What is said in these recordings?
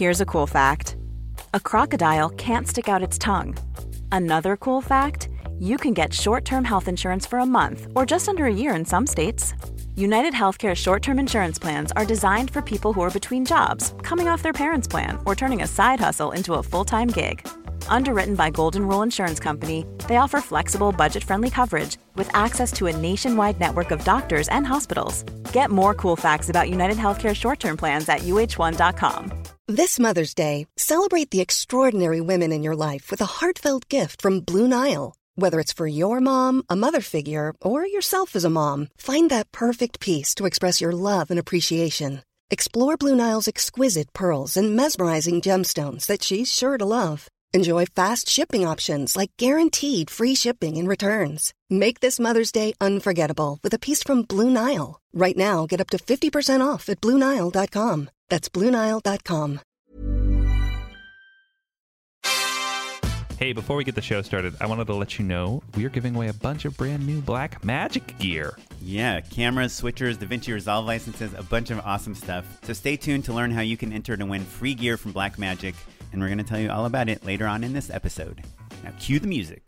Here's a cool fact. A crocodile can't stick out its tongue. Another cool fact, you can get short-term health insurance for a month or just under a year in some states. United Healthcare short-term insurance plans are designed for people who are between jobs, coming off their parents' plan, or turning a side hustle into a full-time gig. Underwritten by Golden Rule Insurance Company, they offer flexible, budget-friendly coverage with access to a nationwide network of doctors and hospitals. Get more cool facts about United Healthcare short-term plans at uh1.com. This Mother's Day, celebrate the extraordinary women in your life with a heartfelt gift from Blue Nile. Whether it's for your mom, a mother figure, or yourself as a mom, find that perfect piece to express your love and appreciation. Explore Blue Nile's exquisite pearls and mesmerizing gemstones that she's sure to love. Enjoy fast shipping options like guaranteed free shipping and returns. Make this Mother's Day unforgettable with a piece from Blue Nile. Right now, get up to 50% off at BlueNile.com. That's BlueNile.com. Hey, before we get the show started, I wanted to let you know we are giving away a bunch of brand new Blackmagic gear. Yeah, cameras, switchers, DaVinci Resolve licenses, a bunch of awesome stuff. So stay tuned to learn how you can enter to win free gear from Blackmagic, and we're going to tell you all about it later on in this episode. Now cue the music.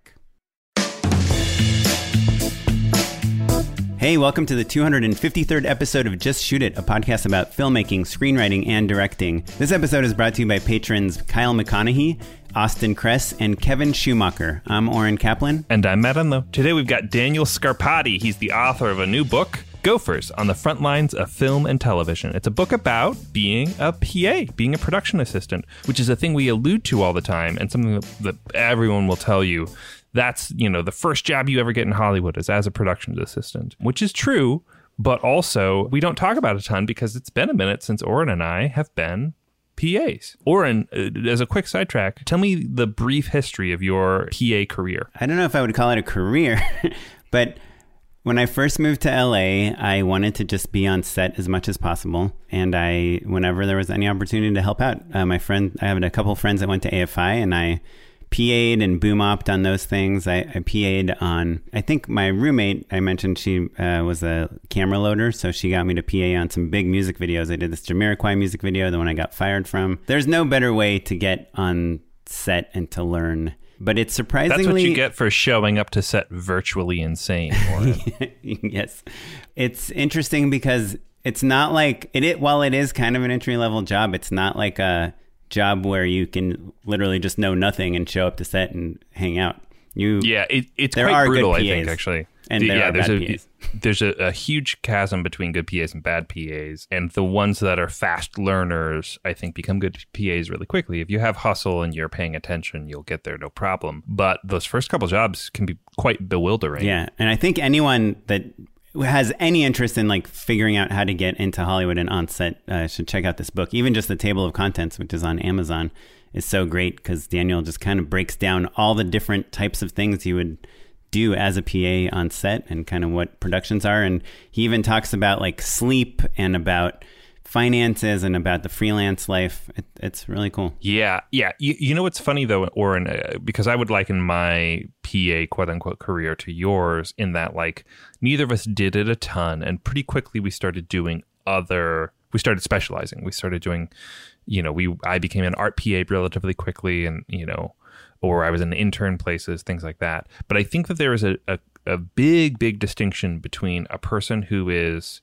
Hey, welcome to the 253rd episode of Just Shoot It, a podcast about filmmaking, screenwriting, and directing. This episode is brought to you by patrons Kyle McConaughey, Austin Kress, and Kevin Schumacher. I'm Oren Kaplan. And I'm Matt Unlow. Today we've got Daniel Scarpati. He's the author of a new book, Gophers, on the Front Lines of Film and Television. It's a book about being a PA, being a production assistant, which is a thing we allude to all the time and something that everyone will tell you. That's, the first job you ever get in Hollywood is as a production assistant, which is true, but also we don't talk about it a ton because it's been a minute since Oren and I have been PAs. Oren, as a quick sidetrack, tell me the brief history of your PA career. I don't know if I would call it a career, but when I first moved to LA, I wanted to just be on set as much as possible. And whenever there was any opportunity to help out, I have a couple friends that went to AFI, and I PA'd and boom opped on those things. I PA'd on, I think my roommate, I mentioned she was a camera loader, so she got me to PA on some big music videos. I did this Jamiroquai music video, the one I got fired from. There's no better way to get on set and to learn. But it's surprisingly... That's what you get for showing up to set virtually insane. Yes. It's interesting because it's not like, while it is kind of an entry-level job, it's not like a job where you can literally just know nothing and show up to set and hang out. It's quite brutal, I think, actually. And there's a huge chasm between good PAs and bad PAs, and the ones that are fast learners, I think, become good PAs really quickly. If you have hustle and you're paying attention, you'll get there no problem. But those first couple jobs can be quite bewildering. Yeah, and I think anyone that has any interest in figuring out how to get into Hollywood and on set should check out this book. Even just the table of contents, which is on Amazon, is so great because Daniel just kind of breaks down all the different types of things you would do as a PA on set and kind of what productions are. And he even talks about sleep and about finances and about the freelance life. It's really cool. Yeah. You know what's funny though, Oren, because I would liken my PA quote unquote career to yours in that neither of us did it a ton, and pretty quickly we started specializing. We started doing, I became an art PA relatively quickly, and or I was an intern places, things like that. But I think that there is a big distinction between a person who is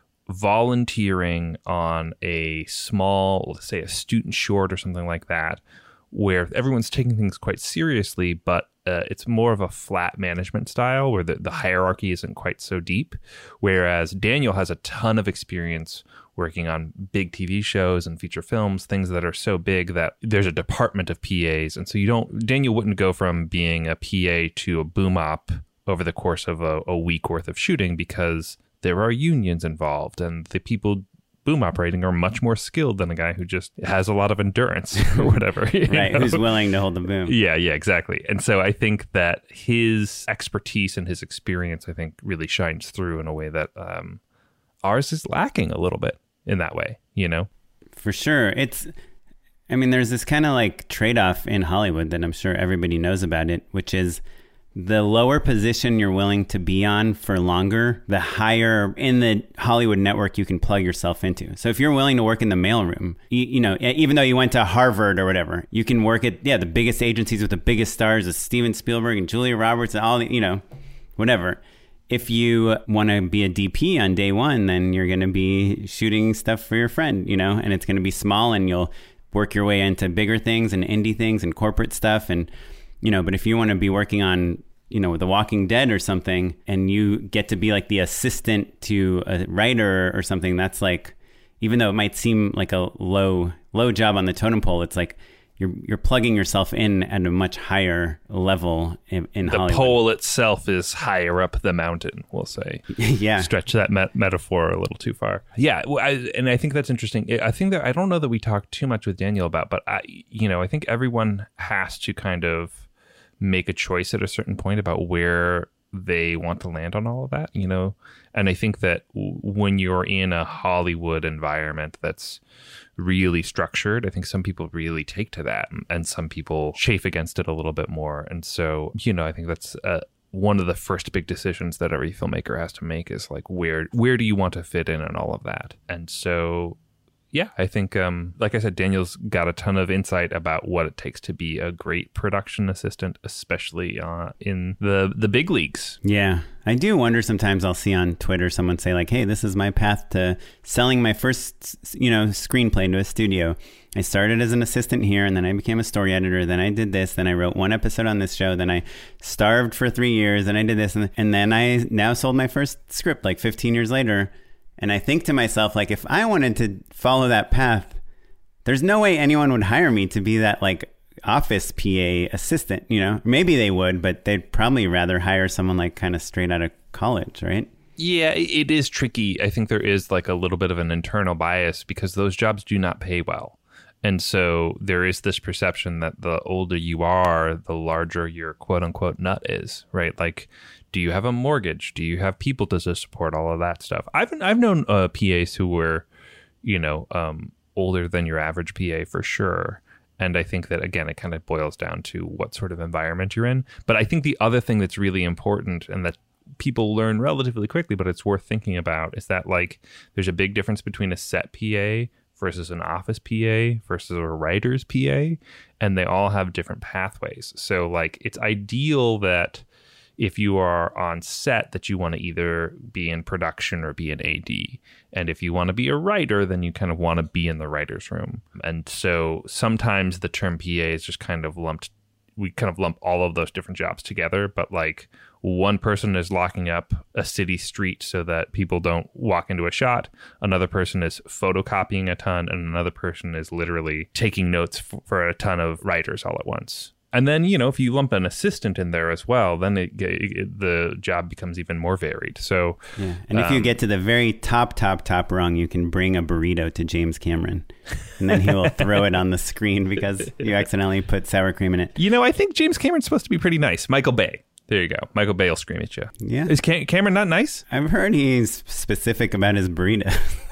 volunteering on a small, let's say a student short or something like that, where everyone's taking things quite seriously, but it's more of a flat management style where the hierarchy isn't quite so deep. Whereas Daniel has a ton of experience working on big TV shows and feature films, things that are so big that there's a department of PAs. And so Daniel wouldn't go from being a PA to a boom op over the course of a week worth of shooting, because there are unions involved, and the people boom operating are much more skilled than a guy who just has a lot of endurance or whatever. Right, who's willing to hold the boom. Yeah, exactly. And so I think that his expertise and his experience, I think, really shines through in a way that ours is lacking a little bit in that way, For sure. There's this kind of trade-off in Hollywood that I'm sure everybody knows about it, which is the lower position you're willing to be on for longer, the higher in the Hollywood network you can plug yourself into. So if you're willing to work in the mailroom, you know, even though you went to Harvard or whatever, you can work at, the biggest agencies with the biggest stars, with Steven Spielberg and Julia Roberts and all the, you know, whatever. If you want to be a DP on day one, then you're going to be shooting stuff for your friend, you know, and it's going to be small, and you'll work your way into bigger things and indie things and corporate stuff. And, you know, but if you want to be working on, you know, The Walking Dead or something, and you get to be like the assistant to a writer or something, that's like, even though it might seem like a low job on the totem pole, it's like you're plugging yourself in at a much higher level in Hollywood. The pole itself is higher up the mountain, we'll say. Yeah. Stretch that metaphor a little too far. Yeah, and I think that's interesting. I think that I don't know that we talked too much with Daniel about, but I think everyone has to kind of make a choice at a certain point about where they want to land on all of that, you know? And I think that when you're in a Hollywood environment that's really structured, I think some people really take to that, and some people chafe against it a little bit more. And so, you know, I think that's one of the first big decisions that every filmmaker has to make is like, where do you want to fit in and all of that? And so, yeah, I think, like I said, Daniel's got a ton of insight about what it takes to be a great production assistant, especially in the big leagues. Yeah, I do wonder sometimes. I'll see on Twitter someone say like, hey, this is my path to selling my first, you know, screenplay to a studio. I started as an assistant here, and then I became a story editor. Then I did this. Then I wrote one episode on this show. Then I starved for 3 years. Then I did this. And then I now sold my first script like 15 years later. And I think to myself, like, if I wanted to follow that path, there's no way anyone would hire me to be that, like, office PA assistant, you know? Maybe they would, but they'd probably rather hire someone, like, kind of straight out of college, right? Yeah, it is tricky. I think there is, like, a little bit of an internal bias because those jobs do not pay well. And so there is this perception that the older you are, the larger your quote-unquote nut is, right? Like, do you have a mortgage? Do you have people to support all of that stuff? I've known PAs who were, you know, older than your average PA for sure. And I think that, again, it kind of boils down to what sort of environment you're in. But I think the other thing that's really important and that people learn relatively quickly, but it's worth thinking about, is that, like, there's a big difference between a set PA versus an office PA versus a writer's PA, and they all have different pathways. So, like, it's ideal that if you are on set that you want to either be in production or be an AD. And if you want to be a writer, then you kind of want to be in the writer's room. And so sometimes the term PA is just kind of lumped. We kind of lump all of those different jobs together, but like one person is locking up a city street so that people don't walk into a shot. Another person is photocopying a ton, and another person is literally taking notes for a ton of writers all at once. And then, you know, if you lump an assistant in there as well, then the job becomes even more varied. So, yeah. And if you get to the very top rung, you can bring a burrito to James Cameron, and then he will throw it on the screen because you accidentally put sour cream in it. You know, I think James Cameron's supposed to be pretty nice. Michael Bay. There you go. Michael Bay will scream at you. Yeah. Is Cameron not nice? I've heard he's specific about his burrito.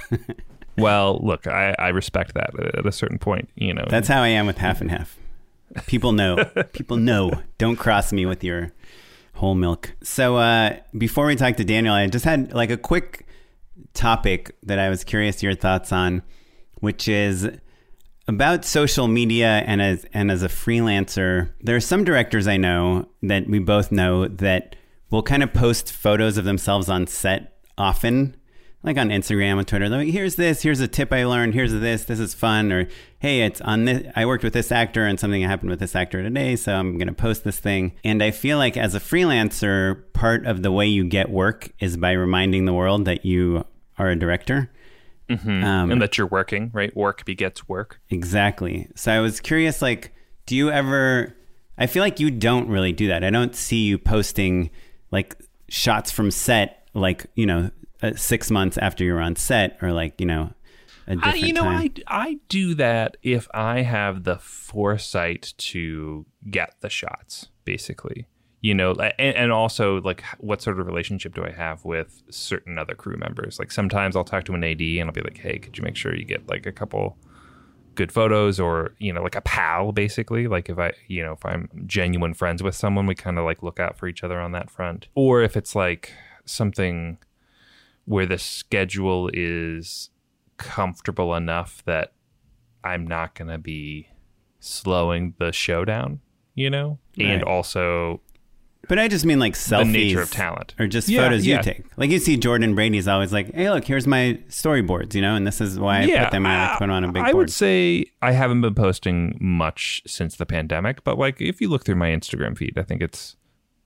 Well, look, I respect that at a certain point, you know. That's how I am with Half and Half. People know. People know. Don't cross me with your whole milk. So before we talk to Daniel, I just had like a quick topic that I was curious your thoughts on, which is about social media and as a freelancer. There are some directors I know that we both know that will kind of post photos of themselves on set often, like on Instagram and Twitter. Like, here's a tip I learned, this is fun, or hey, it's on this, I worked with this actor and something happened with this actor today, so I'm going to post this thing. And I feel like as a freelancer, part of the way you get work is by reminding the world that you are a director. Mm-hmm. And that you're working, right? Work begets work. Exactly. So I was curious, like, do you ever, I feel like you don't really do that. I don't see you posting like shots from set, like, you know, 6 months after you're on set, or like, you know, a different time. I do that if I have the foresight to get the shots, basically. You know, and also, like, what sort of relationship do I have with certain other crew members? Like, sometimes I'll talk to an AD and I'll be like, hey, could you make sure you get, like, a couple good photos, or, you know, like a pal, basically. Like if I'm genuine friends with someone, we kind of like look out for each other on that front. Or if it's like something where the schedule is comfortable enough that I'm not going to be slowing the show down, you know? Right. And also... But I just mean like selfies. The nature of talent. Or just photos you take. Like you see Jordan Brady's always like, hey, look, here's my storyboards, you know, and this is why I put them out. I put on a big board. I would say I haven't been posting much since the pandemic, but like if you look through my Instagram feed, I think it's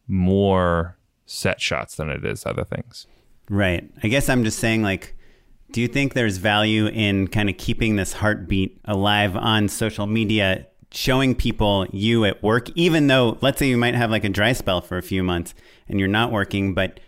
more set shots than it is other things. Right. I guess I'm just saying, like, do you think there's value in kind of keeping this heartbeat alive on social media, showing people you at work, even though, let's say you might have like a dry spell for a few months and you're not working, but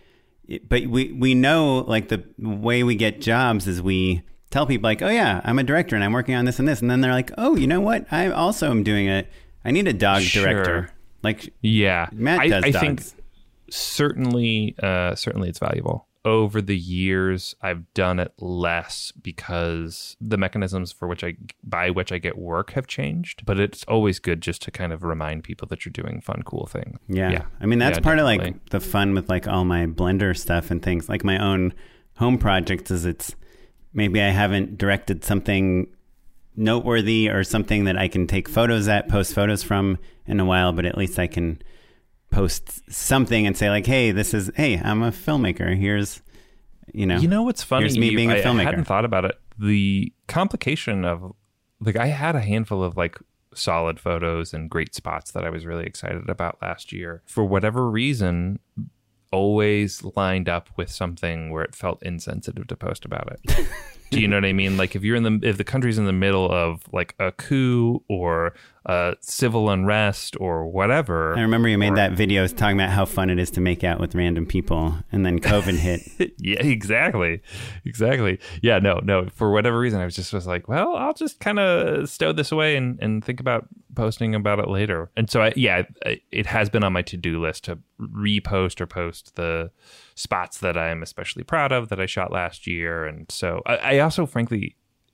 we know like the way we get jobs is we tell people like, oh yeah, I'm a director and I'm working on this and this. And then they're like, oh, you know what? I also am doing I need a dog director. Like, yeah, Matt does I dogs. think certainly it's valuable. Over the years, I've done it less because the mechanisms by which I get work have changed. But it's always good just to kind of remind people that you're doing fun, cool things. Yeah. I mean, that's part definitely. Of like the fun with like all my Blender stuff and things. Like my own home projects is it's maybe I haven't directed something noteworthy or something that I can take post photos from in a while, but at least I can post something and say like, hey, I'm a filmmaker. Here's what's funny? Here's me being a filmmaker. I hadn't thought about it. The complication of like, I had a handful of like solid photos and great spots that I was really excited about last year. For whatever reason, always lined up with something where it felt insensitive to post about it. Do you know what I mean? Like if the country's in the middle of like a coup or civil unrest or whatever. I remember you made that video talking about how fun it is to make out with random people, and then COVID hit. Yeah, exactly. Yeah, no. For whatever reason, I was like, well, I'll just kind of stow this away and think about posting about it later. And so, it has been on my to-do list to repost or post the spots that I'm especially proud of that I shot last year. And so I also, frankly,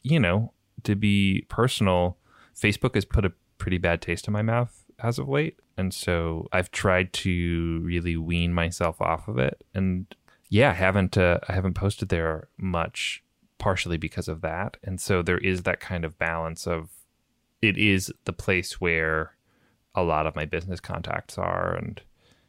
to be personal, Facebook has put a pretty bad taste in my mouth as of late. And so I've tried to really wean myself off of it. And I haven't posted there much, partially because of that. And so there is that kind of balance of, it is the place where a lot of my business contacts are. And,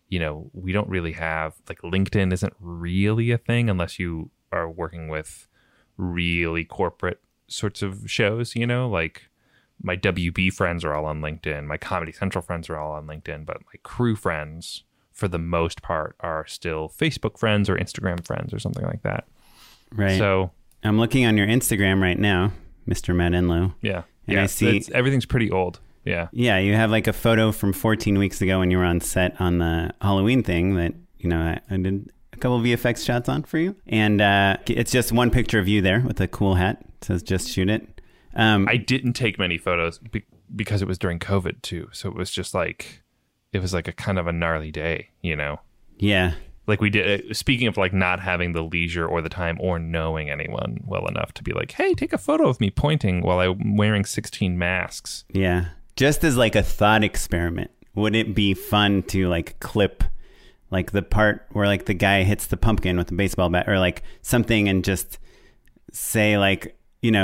we don't really have, like, LinkedIn isn't really a thing unless you are working with really corporate sorts of shows, like my WB friends are all on LinkedIn. My Comedy Central friends are all on LinkedIn, but my crew friends, for the most part, are still Facebook friends or Instagram friends or something like that. Right. So I'm looking on your Instagram right now, Mr. Matt Enlow. Yeah. And I see everything's pretty old. Yeah. Yeah. You have like a photo from 14 weeks ago when you were on set on the Halloween thing that, I did a couple of VFX shots on for you. And it's just one picture of you there with a cool hat. It says just shoot it. I didn't take many photos because it was during COVID too. So it was just like, it was like a kind of a gnarly day, Yeah. Like we did, speaking of like not having the leisure or the time or knowing anyone well enough to be like, hey, take a photo of me pointing while I'm wearing 16 masks. Yeah. Just as like a thought experiment, would it be fun to like clip like the part where like the guy hits the pumpkin with a baseball bat or like something and just say like,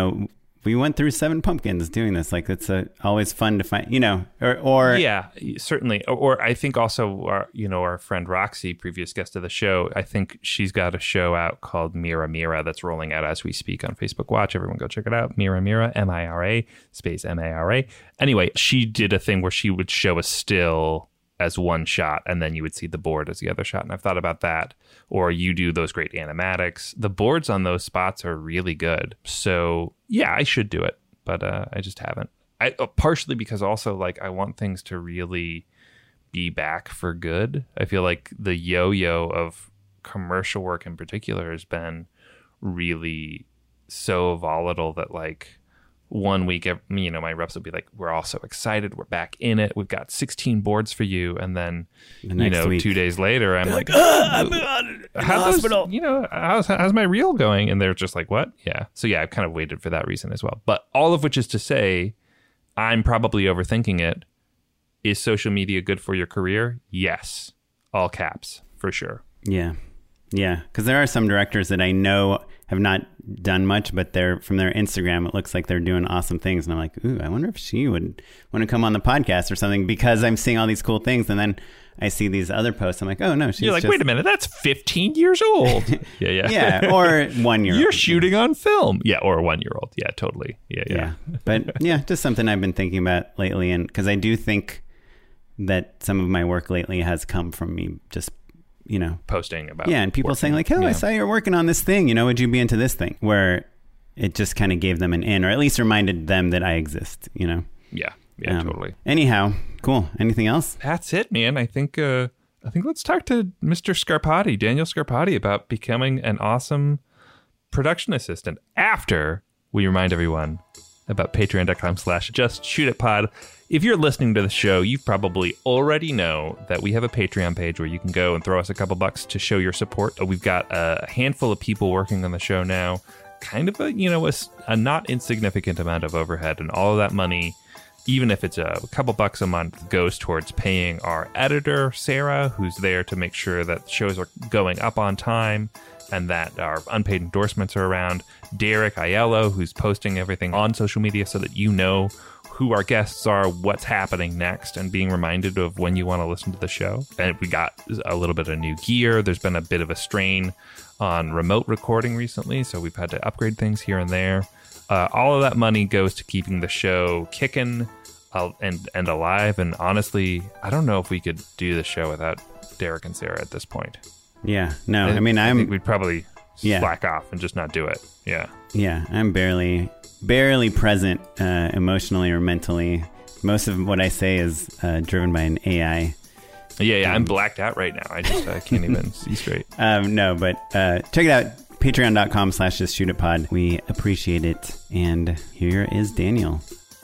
we went through 7 pumpkins doing this. Like it's always fun to find, or yeah, certainly. Or I think also our friend Roxy, previous guest of the show, I think she's got a show out called Mira Mira that's rolling out as we speak on Facebook Watch. Everyone go check it out. Mira Mira, MIRA space MARA. Anyway, she did a thing where she would show a still as one shot and then you would see the board as the other shot. And I've thought about that. Or you do those great animatics. The boards on those spots are really good. So yeah, I should do it, but I just haven't. Partially because also like I want things to really be back for good. I feel like the yo-yo of commercial work in particular has been really so volatile that like one week, my reps will be like, we're all so excited. We're back in it. We've got 16 boards for you. And then, The next week. 2 days later, I'm like, I'm in the hospital. How's my reel going? And they're just like, what? Yeah. So yeah, I've kind of waited for that reason as well. But all of which is to say, I'm probably overthinking it. Is social media good for your career? Yes. All caps, for sure. Yeah. Yeah. Because there are some directors that I know have not done much, but from their Instagram, it looks like they're doing awesome things. And I'm like, ooh, I wonder if she would want to come on the podcast or something, because I'm seeing all these cool things. And then I see these other posts. I'm like, oh, no, You're like, wait a minute, that's 15 years old. Yeah. Yeah, or 1 year old. You're shooting on film. Yeah, or a 1 year old. Yeah, totally. Yeah. But yeah, just something I've been thinking about lately. And because I do think that some of my work lately has come from me just posting about and people working. saying like, I saw you're working on this thing, would you be into this thing, where it just kind of gave them an in, or at least reminded them that I exist. Yeah, totally. Anyhow, cool. Anything else? That's it, man. I think let's talk to Mr. Scarpati, Daniel Scarpati, about becoming an awesome production assistant after we remind everyone about patreon.com/justshootitpod. If you're listening to the show, you probably already know that we have a Patreon page where you can go and throw us a couple bucks to show your support. We've got a handful of people working on the show now, kind of a not insignificant amount of overhead, and all of that money, even if it's a couple bucks a month, goes towards paying our editor, Sarah, who's there to make sure that shows are going up on time and that our unpaid endorsements are around. Derek Aiello, who's posting everything on social media so that you know who our guests are, what's happening next, and being reminded of when you want to listen to the show. And we got a little bit of new gear. There's been a bit of a strain on remote recording recently, so we've had to upgrade things here and there. All of that money goes to keeping the show kicking and alive. And honestly, I don't know if we could do the show without Derek and Sarah at this point. Yeah. No, I think we'd probably slack off and just not do it. Yeah. Yeah. I'm barely present emotionally or mentally. Most of what I say is driven by an AI. Yeah. I'm blacked out right now. I can't even see straight. No, but check it out. Patreon.com/justshootitpod. We appreciate it. And here is Daniel.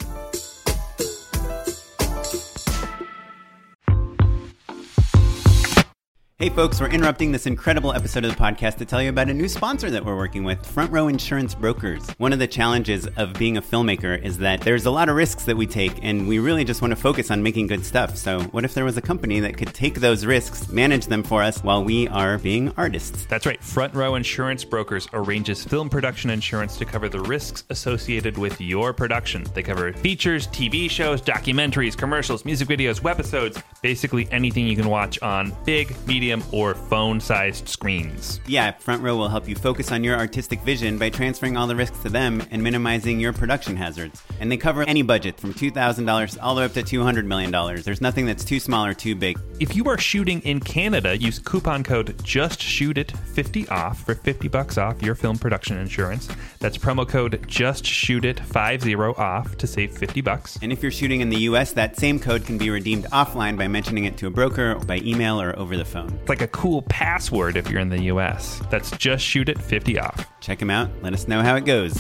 Hey folks, we're interrupting this incredible episode of the podcast to tell you about a new sponsor that we're working with, Front Row Insurance Brokers. One of the challenges of being a filmmaker is that there's a lot of risks that we take, and we really just want to focus on making good stuff. So what if there was a company that could take those risks, manage them for us while we are being artists? That's right. Front Row Insurance Brokers arranges film production insurance to cover the risks associated with your production. They cover features, TV shows, documentaries, commercials, music videos, webisodes, basically anything you can watch on big, medium, or phone-sized screens. Yeah, Front Row will help you focus on your artistic vision by transferring all the risks to them and minimizing your production hazards. And they cover any budget from $2,000 all the way up to $200 million. There's nothing that's too small or too big. If you are shooting in Canada, use coupon code JustShootIt50 for $50 off your film production insurance. That's promo code JustShootIt50 to save $50. And if you're shooting in the US, that same code can be redeemed offline by mentioning it to a broker, by email, or over the phone. It's like a cool password if you're in the US. That's JustShootIt50. Check them out. Let us know how it goes.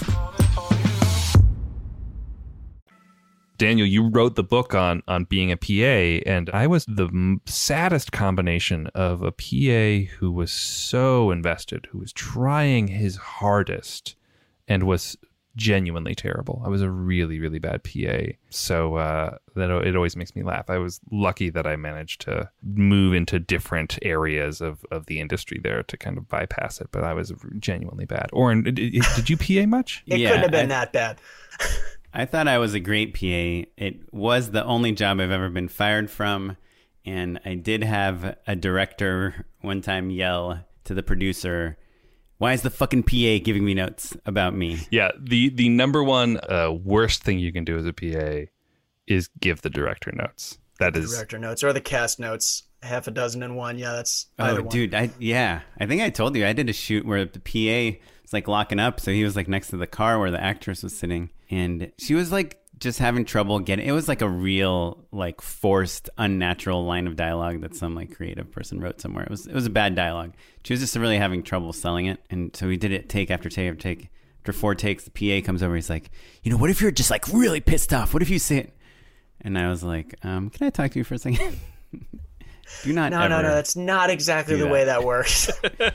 Daniel, you wrote the book on being a PA, and I was the saddest combination of a PA who was so invested, who was trying his hardest, and was genuinely terrible. I was a really, really bad PA. So that it always makes me laugh. I was lucky that I managed to move into different areas of the industry there to kind of bypass it, but I was genuinely bad. Oren, did you PA much? It couldn't have been that bad. I thought I was a great PA. It was the only job I've ever been fired from. And I did have a director one time yell to the producer, "Why is the fucking PA giving me notes about me?" Yeah, the number one worst thing you can do as a PA is give the director notes. That is director notes or the cast notes, half a dozen in one. Yeah, that's either one. Dude, I think I told you I did a shoot where the PA was like locking up, so he was like next to the car where the actress was sitting, and she was like just having trouble getting. It was like a real like forced, unnatural line of dialogue that some like creative person wrote somewhere. It was a bad dialogue. She was just really having trouble selling it, and so we did it take after take after take. after 4 takes, the PA comes over. He's like, what if you're just like really pissed off? What if you say it? And I was like, can I talk to you for a second? Do not. No. That's not exactly the way that works.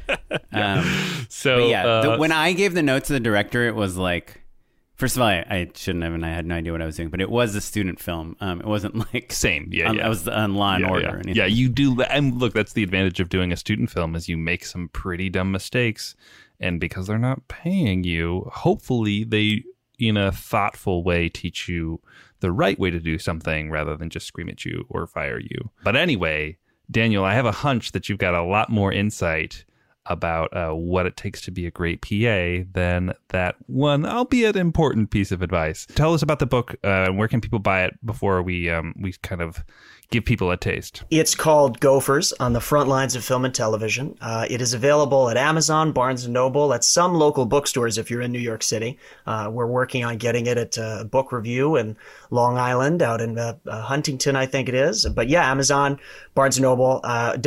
When I gave the notes to the director, it was like, first of all, I shouldn't have, and I had no idea what I was doing. But it was a student film. It wasn't like same. I was on Law and Order. Or anything. Yeah, you do. And look, that's the advantage of doing a student film is you make some pretty dumb mistakes, and because they're not paying you, hopefully they, in a thoughtful way, teach you the right way to do something rather than just scream at you or fire you. But anyway, Daniel, I have a hunch that you've got a lot more insight about what it takes to be a great PA than that one, albeit important piece of advice. Tell us about the book. Where can people buy it before we kind of give people a taste? It's called Gophers on the Front Lines of Film and Television. It is available at Amazon, Barnes & Noble, at some local bookstores if you're in New York City. We're working on getting it at Book Review in Long Island, out in Huntington, I think it is. But yeah, Amazon, Barnes & Noble,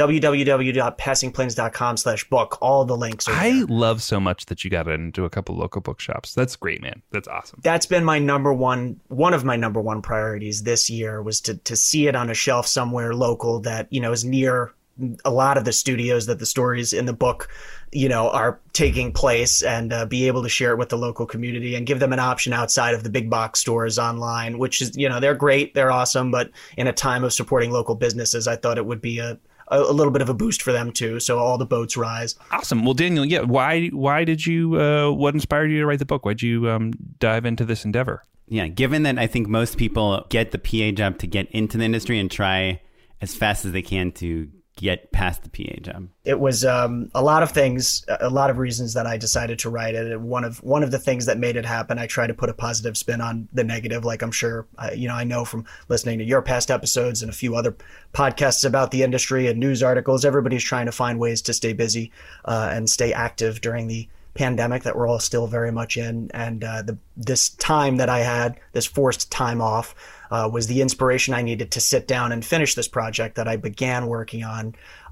www.passingplanes.com/book. All the links are there. I love so much that you got into a couple local bookshops. That's great, man. That's awesome. That's been my one of my number one priorities this year was to see it on a shelf somewhere local that, is near a lot of the studios that the stories in the book, are taking place, and be able to share it with the local community and give them an option outside of the big box stores online, which is, they're great. They're awesome. But in a time of supporting local businesses, I thought it would be a little bit of a boost for them too. So all the boats rise. Awesome. Well, Daniel, why did you, what inspired you to write the book? Why'd you dive into this endeavor? Yeah, given that I think most people get the PA job to get into the industry and try as fast as they can to get past the PA job. It was a lot of things, a lot of reasons that I decided to write it. One of the things that made it happen, I try to put a positive spin on the negative. Like I'm sure, I know from listening to your past episodes and a few other podcasts about the industry and news articles, everybody's trying to find ways to stay busy and stay active during the pandemic that we're all still very much in. And this time that I had, this forced time off, was the inspiration I needed to sit down and finish this project that I began working on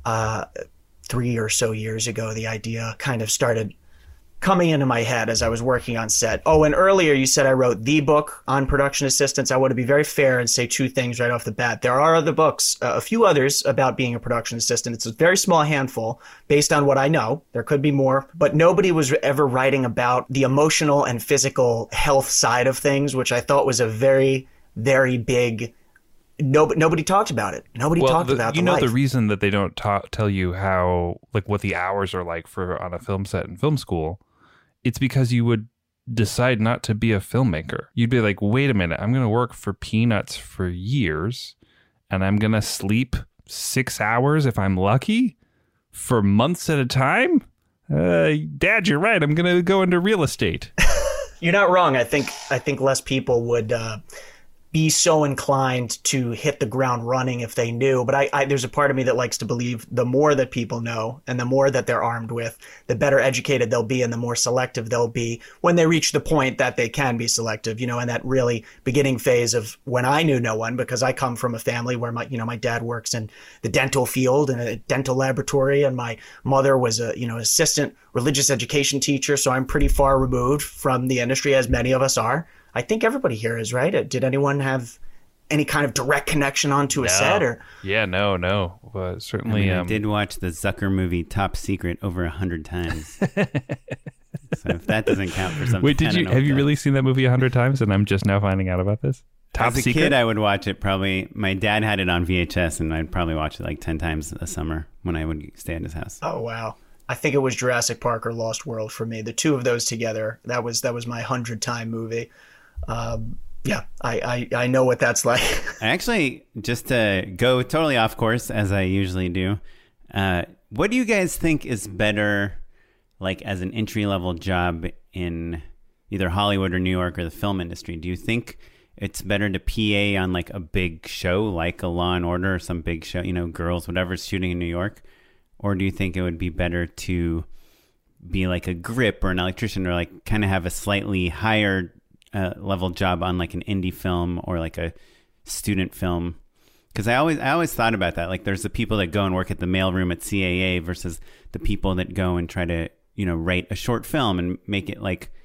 3 or so years ago. The idea kind of started coming into my head as I was working on set. Oh, and earlier you said I wrote the book on production assistants. I want to be very fair and say 2 things right off the bat. There are other books, a few others about being a production assistant. It's a very small handful based on what I know. There could be more, but nobody was ever writing about the emotional and physical health side of things, which I thought was a very, very big. Nobody talked about it. Nobody talked about the life. The reason that they don't tell you how, like, what the hours are like for on a film set in film school, it's because you would decide not to be a filmmaker. You'd be like, wait a minute, I'm going to work for peanuts for years, and I'm going to sleep 6 hours if I'm lucky for months at a time? Dad, you're right. I'm going to go into real estate. You're not wrong. I think less people would be so inclined to hit the ground running if they knew. But there's a part of me that likes to believe the more that people know and the more that they're armed with, the better educated they'll be and the more selective they'll be when they reach the point that they can be selective, in that really beginning phase of when I knew no one, because I come from a family where my dad works in the dental field in a dental laboratory, and my mother was a, assistant religious education teacher. So I'm pretty far removed from the industry, as many of us are. I think everybody here is, right? Did anyone have any kind of direct connection onto a set? Or yeah, no. Certainly, I did watch the Zucker movie Top Secret over 100 times. So if that doesn't count for something, wait, have you really seen that movie 100 times? And I'm just now finding out about this. As a kid, I would watch it probably. My dad had it on VHS, and I'd probably watch it like 10 times a summer when I would stay at his house. Oh wow! I think it was Jurassic Park or Lost World for me. The two of those together, that was my 100-time movie. Yeah, I know what that's like. Actually, just to go totally off course, as I usually do, what do you guys think is better, like as an entry-level job in either Hollywood or New York or the film industry? Do you think it's better to PA on like a big show, like a Law and Order or some big show, Girls, whatever's shooting in New York? Or do you think it would be better to be like a grip or an electrician, or like kind of have a slightly higher level job on like an indie film or like a student film? Because I always thought about that. Like there's the people that go and work at the mailroom at CAA versus the people that go and try to, write a short film and make it like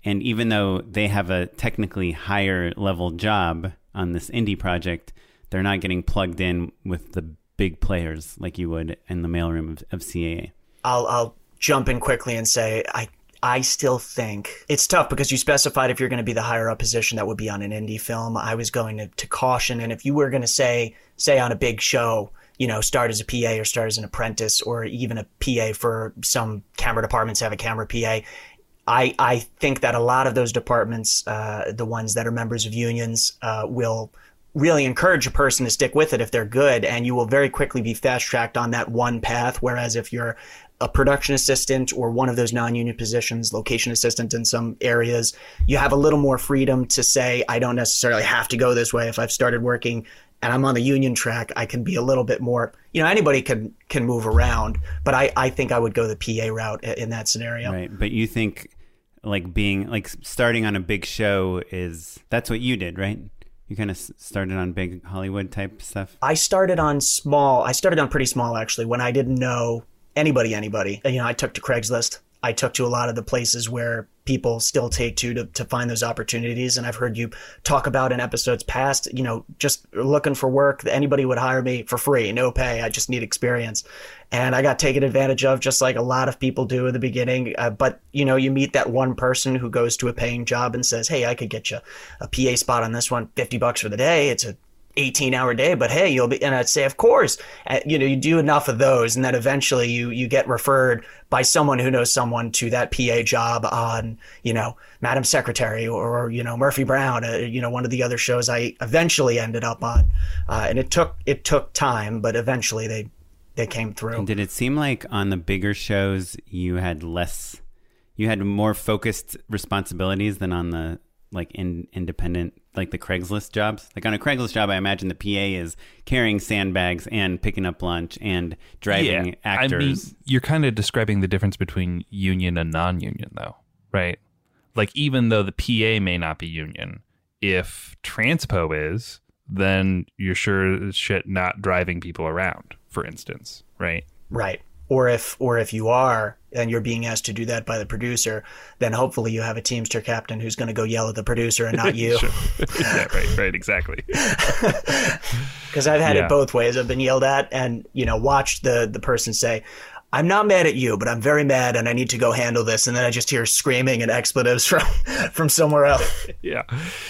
And even though they have a technically higher level job on this indie project, they're not getting plugged in with the big players like you would in the mailroom of CAA. I'll jump in quickly and say I still think it's tough because you specified if you're going to be the higher up position that would be on an indie film. I was going to caution, and if you were going to say on a big show, start as a PA or start as an apprentice or even a PA for some camera departments have a camera PA. I think that a lot of those departments, the ones that are members of unions, will really encourage a person to stick with it if they're good, and you will very quickly be fast-tracked on that one path. Whereas if you're a production assistant or one of those non-union positions, location assistant in some areas, you have a little more freedom to say, I don't necessarily have to go this way. If I've started working and I'm on the union track, I can be a little bit more, anybody can move around, but I think I would go the PA route in that scenario. Right. But you think starting on a big show that's what you did, right? You kind of started on big Hollywood type stuff? I started on pretty small, actually, when I didn't know anybody. I took to Craigslist. I took to a lot of the places where people still take to find those opportunities. And I've heard you talk about in episodes past, just looking for work. Anybody would hire me for free, no pay. I just need experience. And I got taken advantage of just like a lot of people do in the beginning. But, you meet that one person who goes to a paying job and says, hey, I could get you a PA spot on this one, $50 for the day. It's a 18-hour day, but hey, you'll be, and I'd say, of course, you do enough of those, and then eventually you get referred by someone who knows someone to that PA job on, Madam Secretary or Murphy Brown, one of the other shows I eventually ended up on, and it took time, but eventually they came through. And did it seem like on the bigger shows you had more focused responsibilities than on the independent, like the Craigslist jobs? Like on a Craigslist job, I imagine the PA is carrying sandbags and picking up lunch and driving actors. I mean, you're kind of describing the difference between union and non-union, though, right? Like, even though the PA may not be union, if Transpo is, then you're sure as shit not driving people around, for instance, right? Right. Or if you are, and you're being asked to do that by the producer, then hopefully you have a Teamster captain who's going to go yell at the producer and not you. Yeah, right, exactly. Because I've had it both ways. I've been yelled at and, watched the person say, I'm not mad at you, but I'm very mad and I need to go handle this. And then I just hear screaming and expletives from somewhere else. Yeah.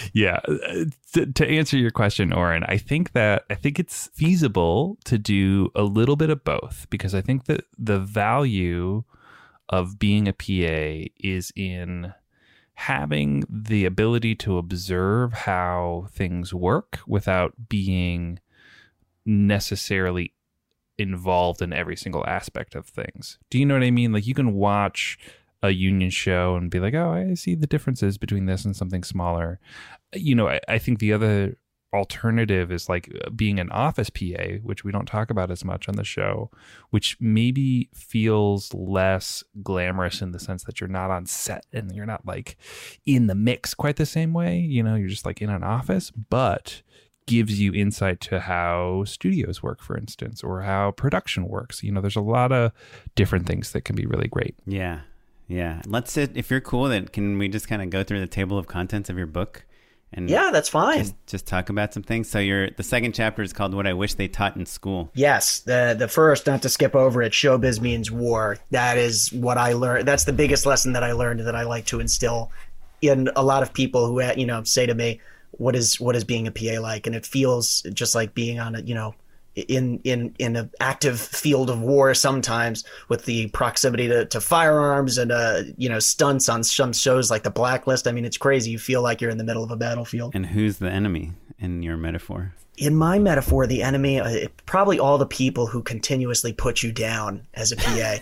To answer your question, Oren, I think it's feasible to do a little bit of both, because I think that the value of being a PA is in having the ability to observe how things work without being necessarily involved in every single aspect of things. Do you know what I mean? Like, you can watch a union show and be like, oh, I see the differences between this and something smaller. I think the other alternative is like being an office PA, which we don't talk about as much on the show, which maybe feels less glamorous in the sense that you're not on set and you're not like in the mix quite the same way. You're just like in an office, but gives you insight to how studios work, for instance, or how production works. There's a lot of different things that can be really great. Yeah. Let's if you're cool, then can we just kind of go through the table of contents of your book? And yeah, that's fine. Just talk about some things. So the second chapter is called What I Wish They Taught in School. Yes. The first, not to skip over it, showbiz means war. That is what I learned. That's the biggest lesson that I learned that I like to instill in a lot of people who, say to me, what is being a PA like? And it feels just like being on in an active field of war sometimes, with the proximity to firearms and stunts on some shows like The Blacklist. I mean, it's crazy. You feel like you're in the middle of a battlefield. And who's the enemy in your metaphor? In my metaphor, the enemy, probably all the people who continuously put you down as a PA.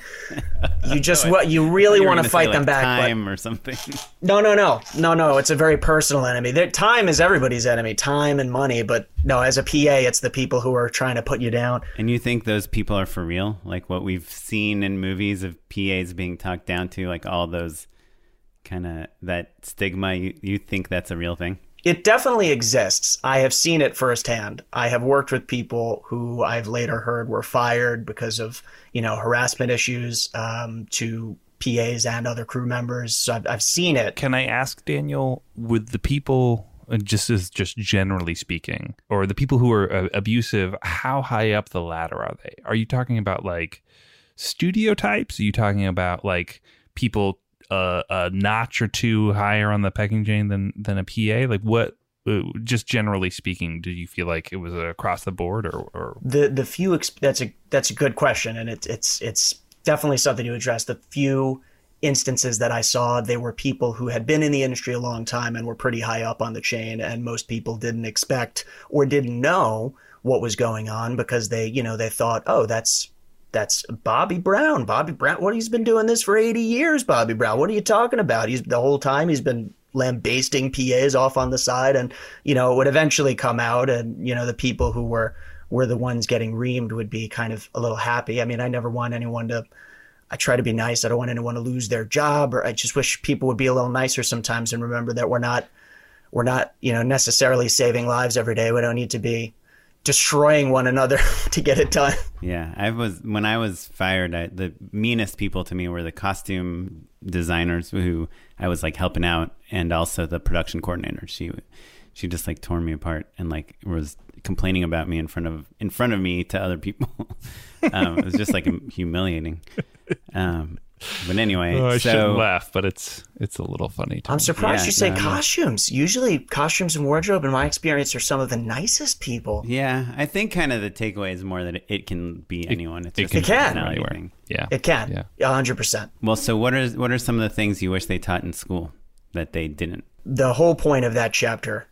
You really want to fight them back. Time or something. No. It's a very personal enemy. Time is everybody's enemy, time and money. But no, as a PA, it's the people who are trying to put you down. And you think those people are for real? Like what we've seen in movies of PAs being talked down to, like all those kind of that stigma, you think that's a real thing? It definitely exists. I have seen it firsthand. I have worked with people who I've later heard were fired because of, harassment issues, to PAs and other crew members. So I've seen it. Can I ask, Daniel, with the people, just generally speaking, or the people who are abusive, how high up the ladder are they? Are you talking about like studio types? Are you talking about like people a notch or two higher on the pecking chain than a PA? Like what? Just generally speaking, do you feel like it was across the board, or the few? That's a good question, and it's definitely something to address. The few instances that I saw, they were people who had been in the industry a long time and were pretty high up on the chain, and most people didn't expect or didn't know what was going on because they thought, oh, that's Bobby Brown. Bobby Brown, what, he's been doing this for 80 years, Bobby Brown. What are you talking about? The whole time he's been lambasting PAs off on the side, and it would eventually come out, and the people who were the ones getting reamed would be kind of a little happy. I mean, I never want anyone to, I try to be nice. I don't want anyone to lose their job, or I just wish people would be a little nicer sometimes and remember that we're not necessarily saving lives every day. We don't need to be destroying one another to get it done. Yeah, when I was fired, the meanest people to me were the costume designers who I was like helping out, and also the production coordinator. She just like tore me apart and like was complaining about me in front of me to other people. It was just like humiliating. But anyway, I shouldn't laugh, but it's a little funny. I'm surprised you say costumes. Usually costumes and wardrobe, in my experience, are some of the nicest people. Yeah, I think kind of the takeaway is more that it can be anyone. It can. Anywhere. Yeah, it can. Yeah, 100%. Well, so what are some of the things you wish they taught in school that they didn't? The whole point of that chapter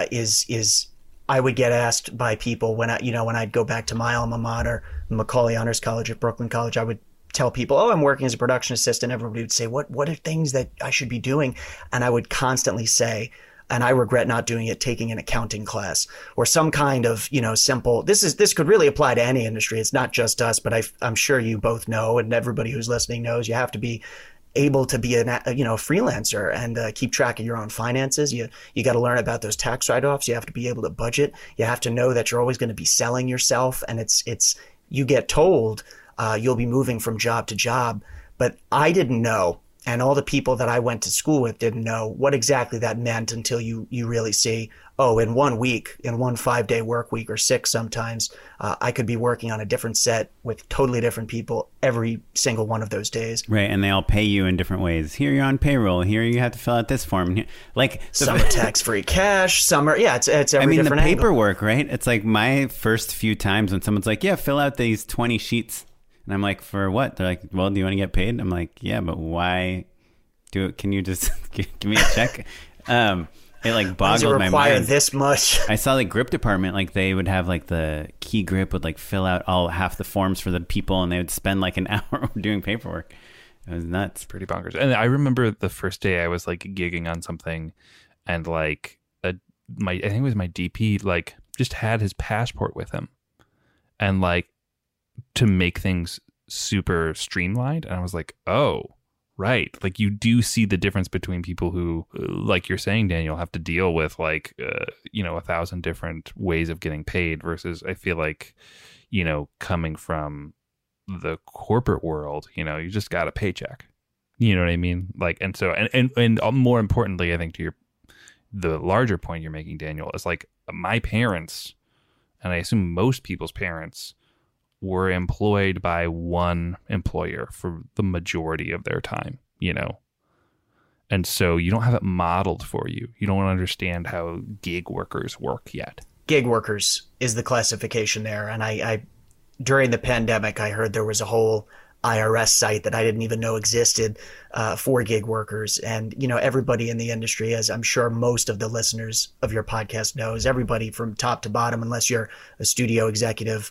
is I would get asked by people when I'd go back to my alma mater, Macaulay Honors College at Brooklyn College. I would tell people, oh, I'm working as a production assistant. Everybody would say, what are things that I should be doing? And I would constantly say, and I regret not doing it, taking an accounting class or some kind of, simple, this could really apply to any industry. It's not just us, but I'm sure you both know, and everybody who's listening knows, you have to be able to be a freelancer and keep track of your own finances. You got to learn about those tax write-offs. You have to be able to budget. You have to know that you're always going to be selling yourself. And you get told, you'll be moving from job to job. But I didn't know, and all the people that I went to school with didn't know what exactly that meant until you really see, oh, in 1 week, in one 5-day work week or 6 sometimes, I could be working on a different set with totally different people every single one of those days. Right, and they all pay you in different ways. Here you're on payroll. Here you have to fill out this form. Like some are tax-free cash, some are, it's every different the paperwork, right? It's like my first few times when someone's like, yeah, fill out these 20 sheets. And I'm like, for what? They're like, well, do you want to get paid? I'm like, yeah, but why do it? Can you just give me a check? It like boggled my mind. This much? I saw the grip department, like they would have like the key grip would like fill out half the forms for the people, and they would spend like an hour doing paperwork. It was nuts. It's pretty bonkers. And I remember the first day I was like gigging on something, and like I think it was my DP, like just had his passport with him, and like, to make things super streamlined. And I was like, oh, right. Like you do see the difference between people who, like you're saying, Daniel, have to deal with like, 1,000 different ways of getting paid versus I feel like, coming from the corporate world, you just got a paycheck. You know what I mean? Like, and so, and more importantly, I think the larger point you're making, Daniel, is like my parents, and I assume most people's parents, were employed by one employer for the majority of their time, And so you don't have it modeled for you. You don't understand how gig workers work yet. Gig workers is the classification there. And I during the pandemic, I heard there was a whole IRS site that I didn't even know existed for gig workers. And, everybody in the industry, as I'm sure most of the listeners of your podcast knows, everybody from top to bottom, unless you're a studio executive,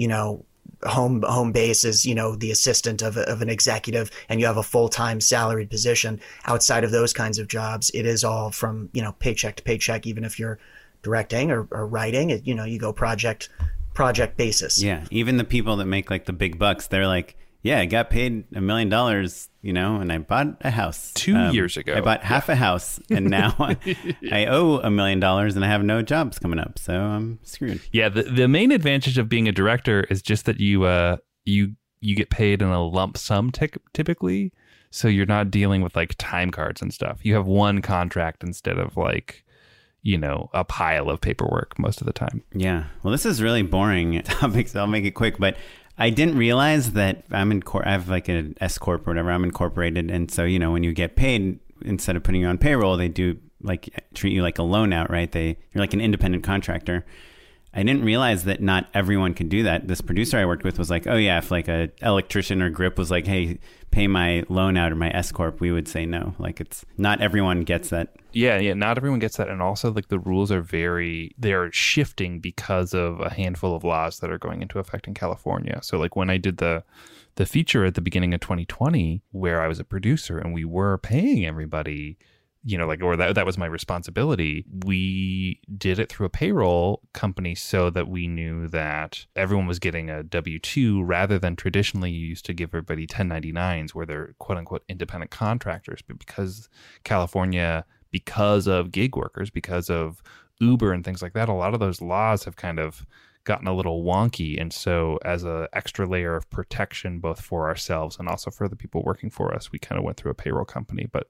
home base is, the assistant of an executive, and you have a full-time salaried position. Outside of those kinds of jobs, it is all from, paycheck to paycheck. Even if you're directing or writing, you go project basis. Yeah. Even the people that make like the big bucks, they're like, yeah, I got paid $1 million, and I bought a house 2 years ago. I bought half a house, and now I owe $1 million, and I have no jobs coming up, so I'm screwed. Yeah, the main advantage of being a director is just that you get paid in a lump sum typically. So you're not dealing with like time cards and stuff. You have one contract instead of like, you know, a pile of paperwork most of the time. Yeah. Well, this is really boring topic, so I'll make it quick. But I didn't realize that I have like an S corp or whatever. I'm incorporated, and so you know when you get paid, instead of putting you on payroll, they do like treat you like a loan out, right? You're like an independent contractor. I didn't realize that not everyone could do that. This producer I worked with was like, oh yeah, if like a electrician or grip was like, hey, pay my loan out or my S corp, we would say no. Like it's not everyone gets that. Yeah, not everyone gets that. And also like the rules are they're shifting because of a handful of laws that are going into effect in California. So like when I did the feature at the beginning of 2020 where I was a producer and we were paying everybody, you know, like, or that was my responsibility. We did it through a payroll company so that we knew that everyone was getting a W-2 rather than traditionally you used to give everybody 1099s where they're quote unquote independent contractors. But because California, because of gig workers, because of Uber and things like that, a lot of those laws have kind of gotten a little wonky. And so as an extra layer of protection, both for ourselves and also for the people working for us, we kind of went through a payroll company. But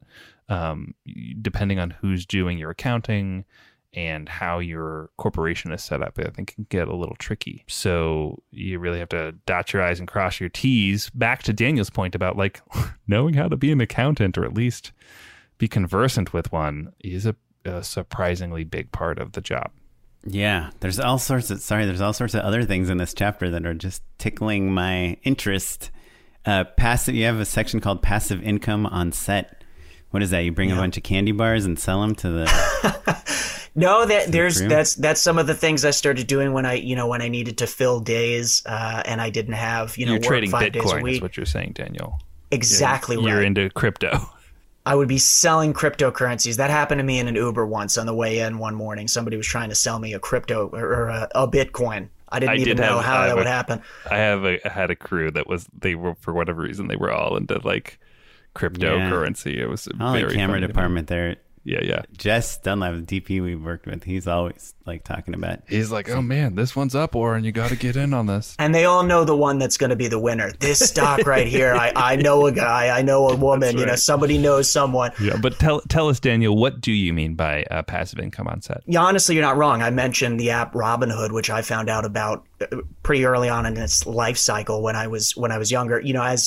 depending on who's doing your accounting and how your corporation is set up, I think it can get a little tricky. So you really have to dot your I's and cross your T's. Back to Daniel's point about like knowing how to be an accountant or at least be conversant with one is a surprisingly big part of the job. Yeah, there's all sorts of other things in this chapter that are just tickling my interest. Passive. You have a section called passive income on set. What is that? You bring a bunch of candy bars and sell them to the. No, that's some of the things I started doing when I needed to fill days and I didn't have you're work trading 5 Bitcoin days a week. Is what you're saying, Daniel. Exactly right. You're into crypto. I would be selling cryptocurrencies. That happened to me in an Uber once on the way in one morning. Somebody was trying to sell me a crypto or a Bitcoin. I didn't even know how that would happen. I had a crew that they were, for whatever reason, they were all into like cryptocurrency. It was very the camera department there. Yeah. Jess Dunlap, the DP we worked with, he's always like talking about. He's like, oh man, this one's up, Warren. You got to get in on this. And they all know the one that's going to be the winner. This stock right here. I know a guy. I know a woman. Right. Somebody knows someone. Yeah, but tell us, Daniel, what do you mean by passive income on set? Yeah, honestly, you're not wrong. I mentioned the app Robinhood, which I found out about pretty early on in its life cycle when I was younger.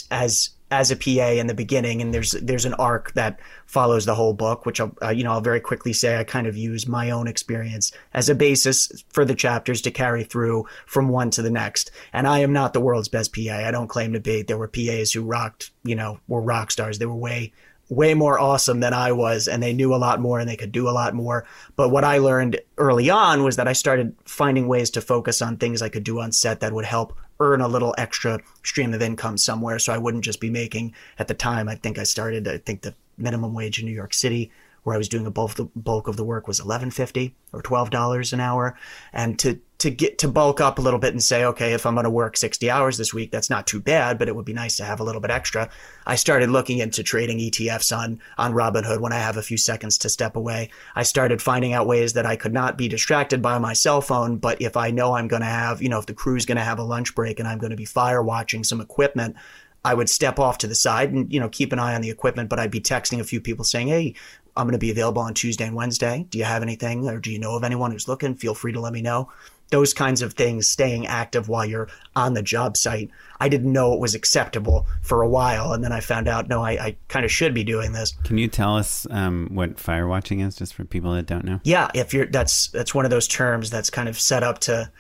As a PA in the beginning, and there's an arc that follows the whole book, which I'll very quickly say I kind of use my own experience as a basis for the chapters to carry through from one to the next. And I am not the world's best PA. I don't claim to be. There were PAs who rocked, were rock stars. They were way more awesome than I was, and they knew a lot more and they could do a lot more. But what I learned early on was that I started finding ways to focus on things I could do on set that would help earn a little extra stream of income somewhere. So I wouldn't just be making, at the time, I think the minimum wage in New York City, where I was doing the bulk of the work, was $11.50 or $12 an hour. And to get to bulk up a little bit and say, okay, if I'm going to work 60 hours this week, that's not too bad, but it would be nice to have a little bit extra. I started looking into trading ETFs on Robinhood when I have a few seconds to step away. I started finding out ways that I could not be distracted by my cell phone, but if I know I'm going to have, if the crew's going to have a lunch break and I'm going to be fire watching some equipment, I would step off to the side and, keep an eye on the equipment, but I'd be texting a few people saying, hey, I'm going to be available on Tuesday and Wednesday. Do you have anything, or do you know of anyone who's looking? Feel free to let me know. Those kinds of things, staying active while you're on the job site. I didn't know it was acceptable for a while, and then I found out, no, I kind of should be doing this. Can you tell us what fire watching is, just for people that don't know? Yeah, that's one of those terms that's kind of set up to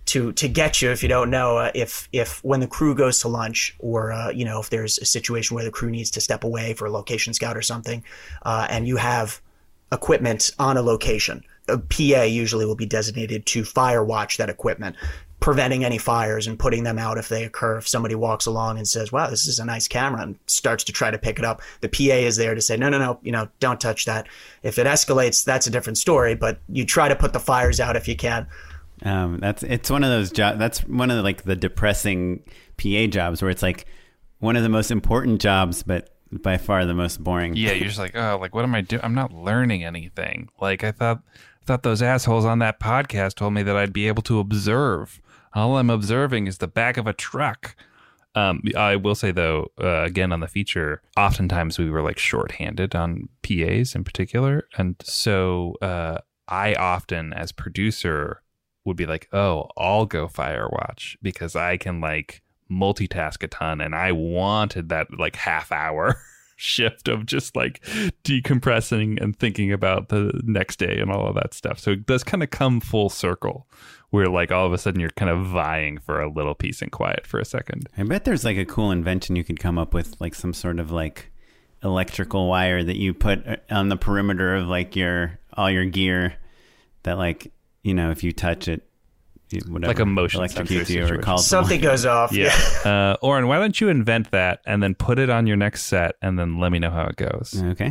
get you if you don't know. If when the crew goes to lunch, or if there's a situation where the crew needs to step away for a location scout or something, and you have equipment on a location, a PA usually will be designated to fire watch that equipment, preventing any fires and putting them out if they occur. If somebody walks along and says, wow, this is a nice camera, and starts to try to pick it up, the PA is there to say, no, don't touch that. If it escalates, that's a different story, but you try to put the fires out if you can. It's one of those jobs. That's one of the depressing PA jobs where it's like one of the most important jobs, but by far the most boring. Yeah, you're just like, oh, what am I doing? I'm not learning anything. Like I thought those assholes on that podcast told me that I'd be able to observe. All I'm observing is the back of a truck. I will say, though, again, on the feature, oftentimes we were like shorthanded on PAs in particular. And so I often, as producer, would be like, oh, I'll go Firewatch because I can like multitask a ton. And I wanted that like half hour shift of just like decompressing and thinking about the next day and all of that stuff. So it does kind of come full circle where like all of a sudden you're kind of vying for a little peace and quiet for a second. I bet there's like a cool invention you could come up with, like some sort of like electrical wire that you put on the perimeter of like all your gear that, like, you know, if you touch it, whatever, like a motion electrocutes you or calls something goes off. Yeah. Oren, why don't you invent that and then put it on your next set and then let me know how it goes. Okay,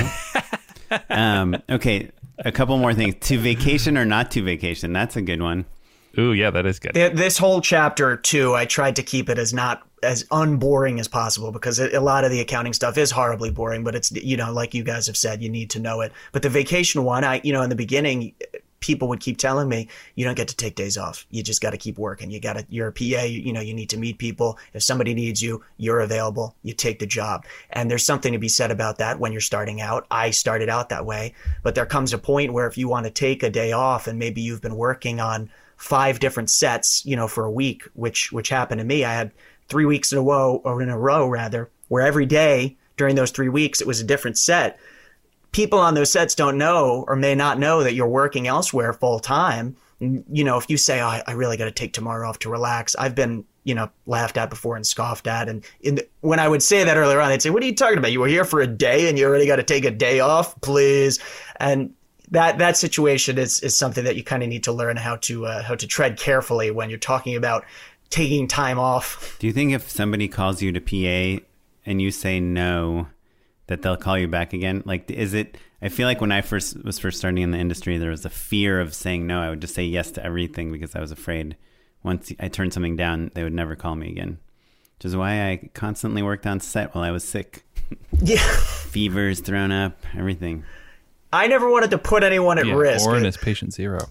I will. Okay, a couple more things. To vacation or not to vacation? That's a good one. Ooh, yeah, that is good. This whole chapter, too, I tried to keep it as not as unboring as possible because a lot of the accounting stuff is horribly boring, but it's, you know, like you guys have said, you need to know it. But the vacation one, in the beginning, people would keep telling me, you don't get to take days off. You just got to keep working. You're a PA, you need to meet people. If somebody needs you, you're available. You take the job. And there's something to be said about that when you're starting out. I started out that way, but there comes a point where if you want to take a day off and maybe you've been working on 5 different sets, for a week, which happened to me. I had 3 weeks in a row, where every day during those 3 weeks, it was a different set. People on those sets don't know or may not know that you're working elsewhere full time. If you say, oh, I really got to take tomorrow off to relax. I've been, laughed at before and scoffed at. And when I would say that earlier on, they'd say, what are you talking about? You were here for a day and you already got to take a day off, please. And that situation is something that you kind of need to learn how to tread carefully when you're talking about taking time off. Do you think if somebody calls you to PA and you say no, that they'll call you back again? Like, I feel like when I was first starting in the industry, there was a fear of saying no. I would just say yes to everything because I was afraid once I turned something down, they would never call me again. Which is why I constantly worked on set while I was sick. Yeah. Fevers thrown up, everything. I never wanted to put anyone at risk. Oren is patient zero.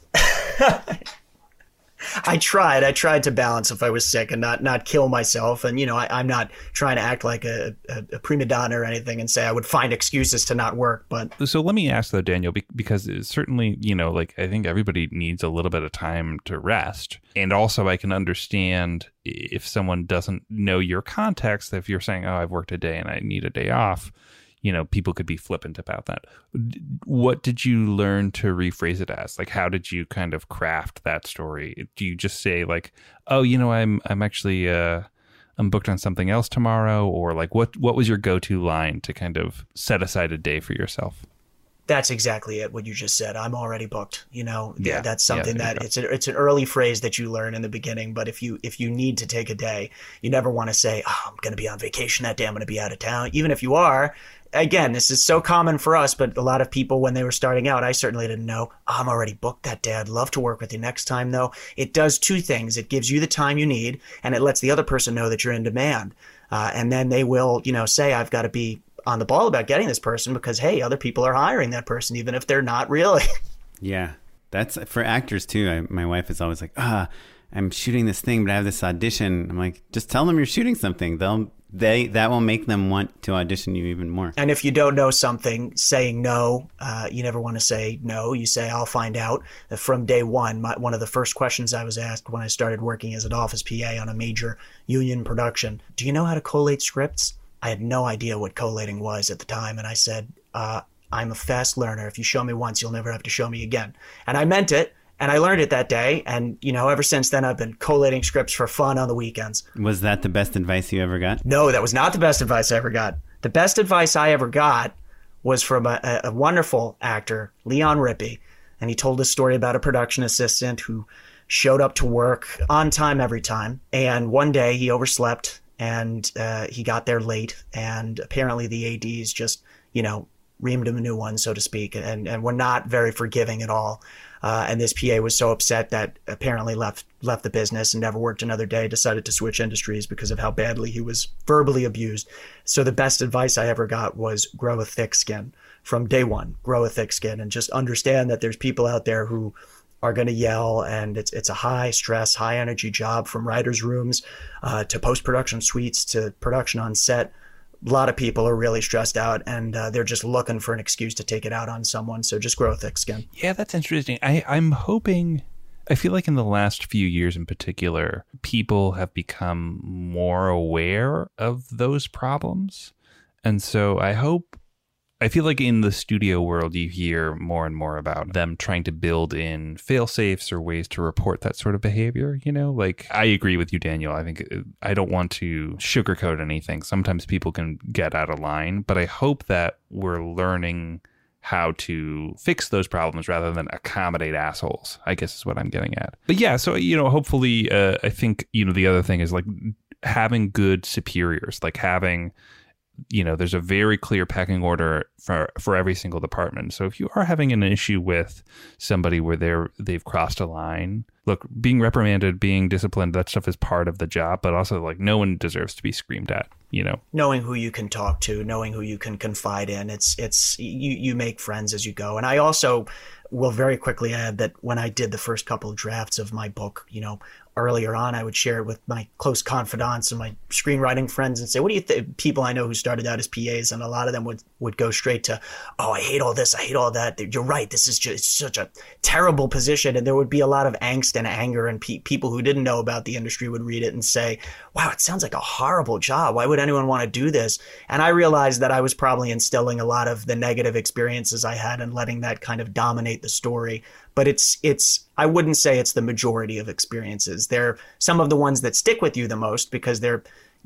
I tried to balance if I was sick and not kill myself. And, I'm not trying to act like a prima donna or anything and say I would find excuses to not work. But so let me ask though, Daniel, because it's certainly, I think everybody needs a little bit of time to rest. And also I can understand if someone doesn't know your context, if you're saying, oh, I've worked a day and I need a day off, people could be flippant about that. What did you learn to rephrase it as? Like, how did you kind of craft that story? Do you just say like, oh, I'm actually, I'm booked on something else tomorrow? Or like, what was your go-to line to kind of set aside a day for yourself? That's exactly it. What you just said. I'm already booked. Yeah, that's something that it's an early phrase that you learn in the beginning. But if you need to take a day, you never want to say, oh, I'm going to be on vacation that day. I'm going to be out of town. Even if you are, again, this is so common for us, but a lot of people when they were starting out, I certainly didn't know, oh, I'm already booked that day. I'd love to work with you next time though. It does 2 things. It gives you the time you need and it lets the other person know that you're in demand. And then they will, say, I've got to be on the ball about getting this person because, hey, other people are hiring that person, even if they're not really. Yeah. That's for actors too. My wife is always like, I'm shooting this thing, but I have this audition. I'm like, just tell them you're shooting something. That will make them want to audition you even more. And if you don't know something, saying no, you never want to say no. You say, I'll find out. From day one, one of the first questions I was asked when I started working as an office PA on a major union production, do you know how to collate scripts? I had no idea what collating was at the time. And I said, I'm a fast learner. If you show me once, you'll never have to show me again. And I meant it. And I learned it that day. And, ever since then, I've been collating scripts for fun on the weekends. Was that the best advice you ever got? No, that was not the best advice I ever got. The best advice I ever got was from a wonderful actor, Leon Rippey. And he told a story about a production assistant who showed up to work on time every time. And one day he overslept and he got there late. And apparently the ADs just, reamed him a new one, so to speak, and were not very forgiving at all. And this PA was so upset that apparently left the business and never worked another day, decided to switch industries because of how badly he was verbally abused. So the best advice I ever got was grow a thick skin from day one, grow a thick skin and just understand that there's people out there who are going to yell, and it's a high stress, high energy job, from writers' rooms to post-production suites to production on set. A lot of people are really stressed out, and they're just looking for an excuse to take it out on someone. So just grow thick skin. Yeah, that's interesting. I'm hoping, I feel like in the last few years in particular, people have become more aware of those problems. And so I feel like in the studio world, you hear more and more about them trying to build in fail-safes or ways to report that sort of behavior. Like, I agree with you, Daniel. I think I don't want to sugarcoat anything. Sometimes people can get out of line, but I hope that we're learning how to fix those problems rather than accommodate assholes, I guess is what I'm getting at. But yeah, so, hopefully, I think, the other thing is like having good superiors, like having, there's a very clear pecking order for every single department. So if you are having an issue with somebody where they've crossed a line, look, being reprimanded, being disciplined, that stuff is part of the job, but also like no one deserves to be screamed at, Knowing who you can talk to, knowing who you can confide in. It's you make friends as you go. And I also will very quickly add that when I did the first couple of drafts of my book, earlier on, I would share it with my close confidants and my screenwriting friends and say, what do you think? People I know who started out as PAs, and a lot of them would go straight to, oh, I hate all this, I hate all that. You're right. This is just such a terrible position. And there would be a lot of angst and anger, and people who didn't know about the industry would read it and say, wow, it sounds like a horrible job. Why would anyone want to do this? And I realized that I was probably instilling a lot of the negative experiences I had and letting that kind of dominate the story. But I wouldn't say it's the majority of experiences. They're some of the ones that stick with you the most because they're,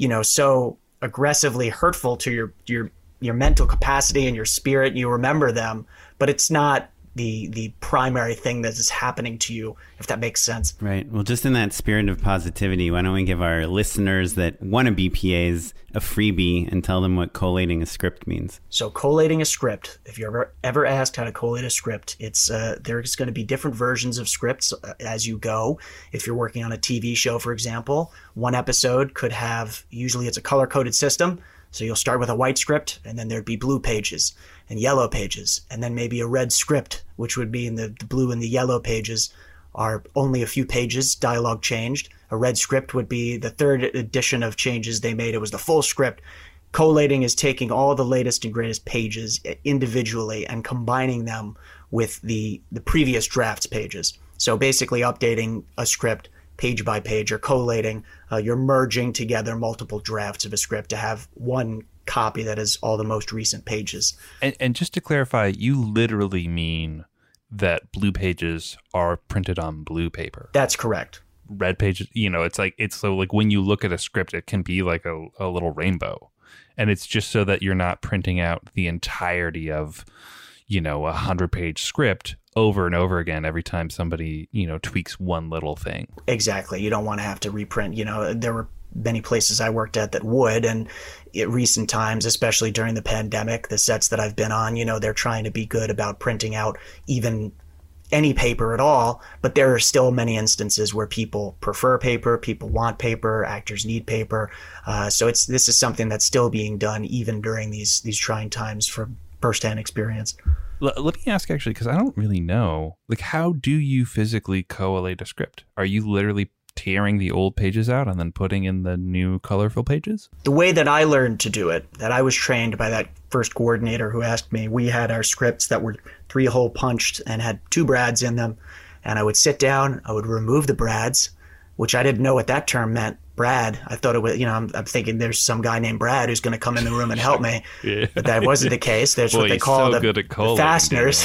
so aggressively hurtful to your mental capacity and your spirit. You remember them, but it's not the primary thing that is happening to you, if that makes sense. Right. Well, just in that spirit of positivity, why don't we give our listeners that want to be PAs a freebie and tell them what collating a script means? So collating a script, if you're ever asked how to collate a script, it's there's going to be different versions of scripts as you go. If you're working on a TV show, for example, one episode could have, usually it's a color-coded system. So you'll start with a white script, and then there'd be blue pages and yellow pages, and then maybe a red script, which would be in the blue and the yellow pages are only a few pages, dialogue changed. A red script would be the third edition of changes they made. It was the full script. Collating is taking all the latest and greatest pages individually and combining them with the previous draft's pages. So basically updating a script page by page, or collating, you're merging together multiple drafts of a script to have one copy that is all the most recent pages. And just to clarify, you literally mean that blue pages are printed on blue paper? That's correct. Red pages, it's so like when you look at a script, it can be like a little rainbow. And it's just so that you're not printing out the entirety of, a 100-page script over and over again every time somebody, tweaks one little thing. Exactly. You don't want to have to reprint. There were many places I worked at that would, and in recent times, especially during the pandemic, the sets that I've been on, they're trying to be good about printing out even any paper at all, but there are still many instances where people prefer paper, people want paper, actors need paper. So this is something that's still being done even during these trying times for firsthand experience. Let me ask, actually, because I don't really know, like, how do you physically collate a script? Are you literally tearing the old pages out and then putting in the new colorful pages? The way that I learned to do it, that I was trained by that first coordinator who asked me, we had our scripts that were 3-hole punched and had 2 brads in them. And I would sit down, I would remove the brads, which I didn't know what that term meant. Brad. I thought it was, I'm thinking there's some guy named Brad who's going to come in the room and help me. Yeah. But that wasn't the case. There's what they call the fasteners.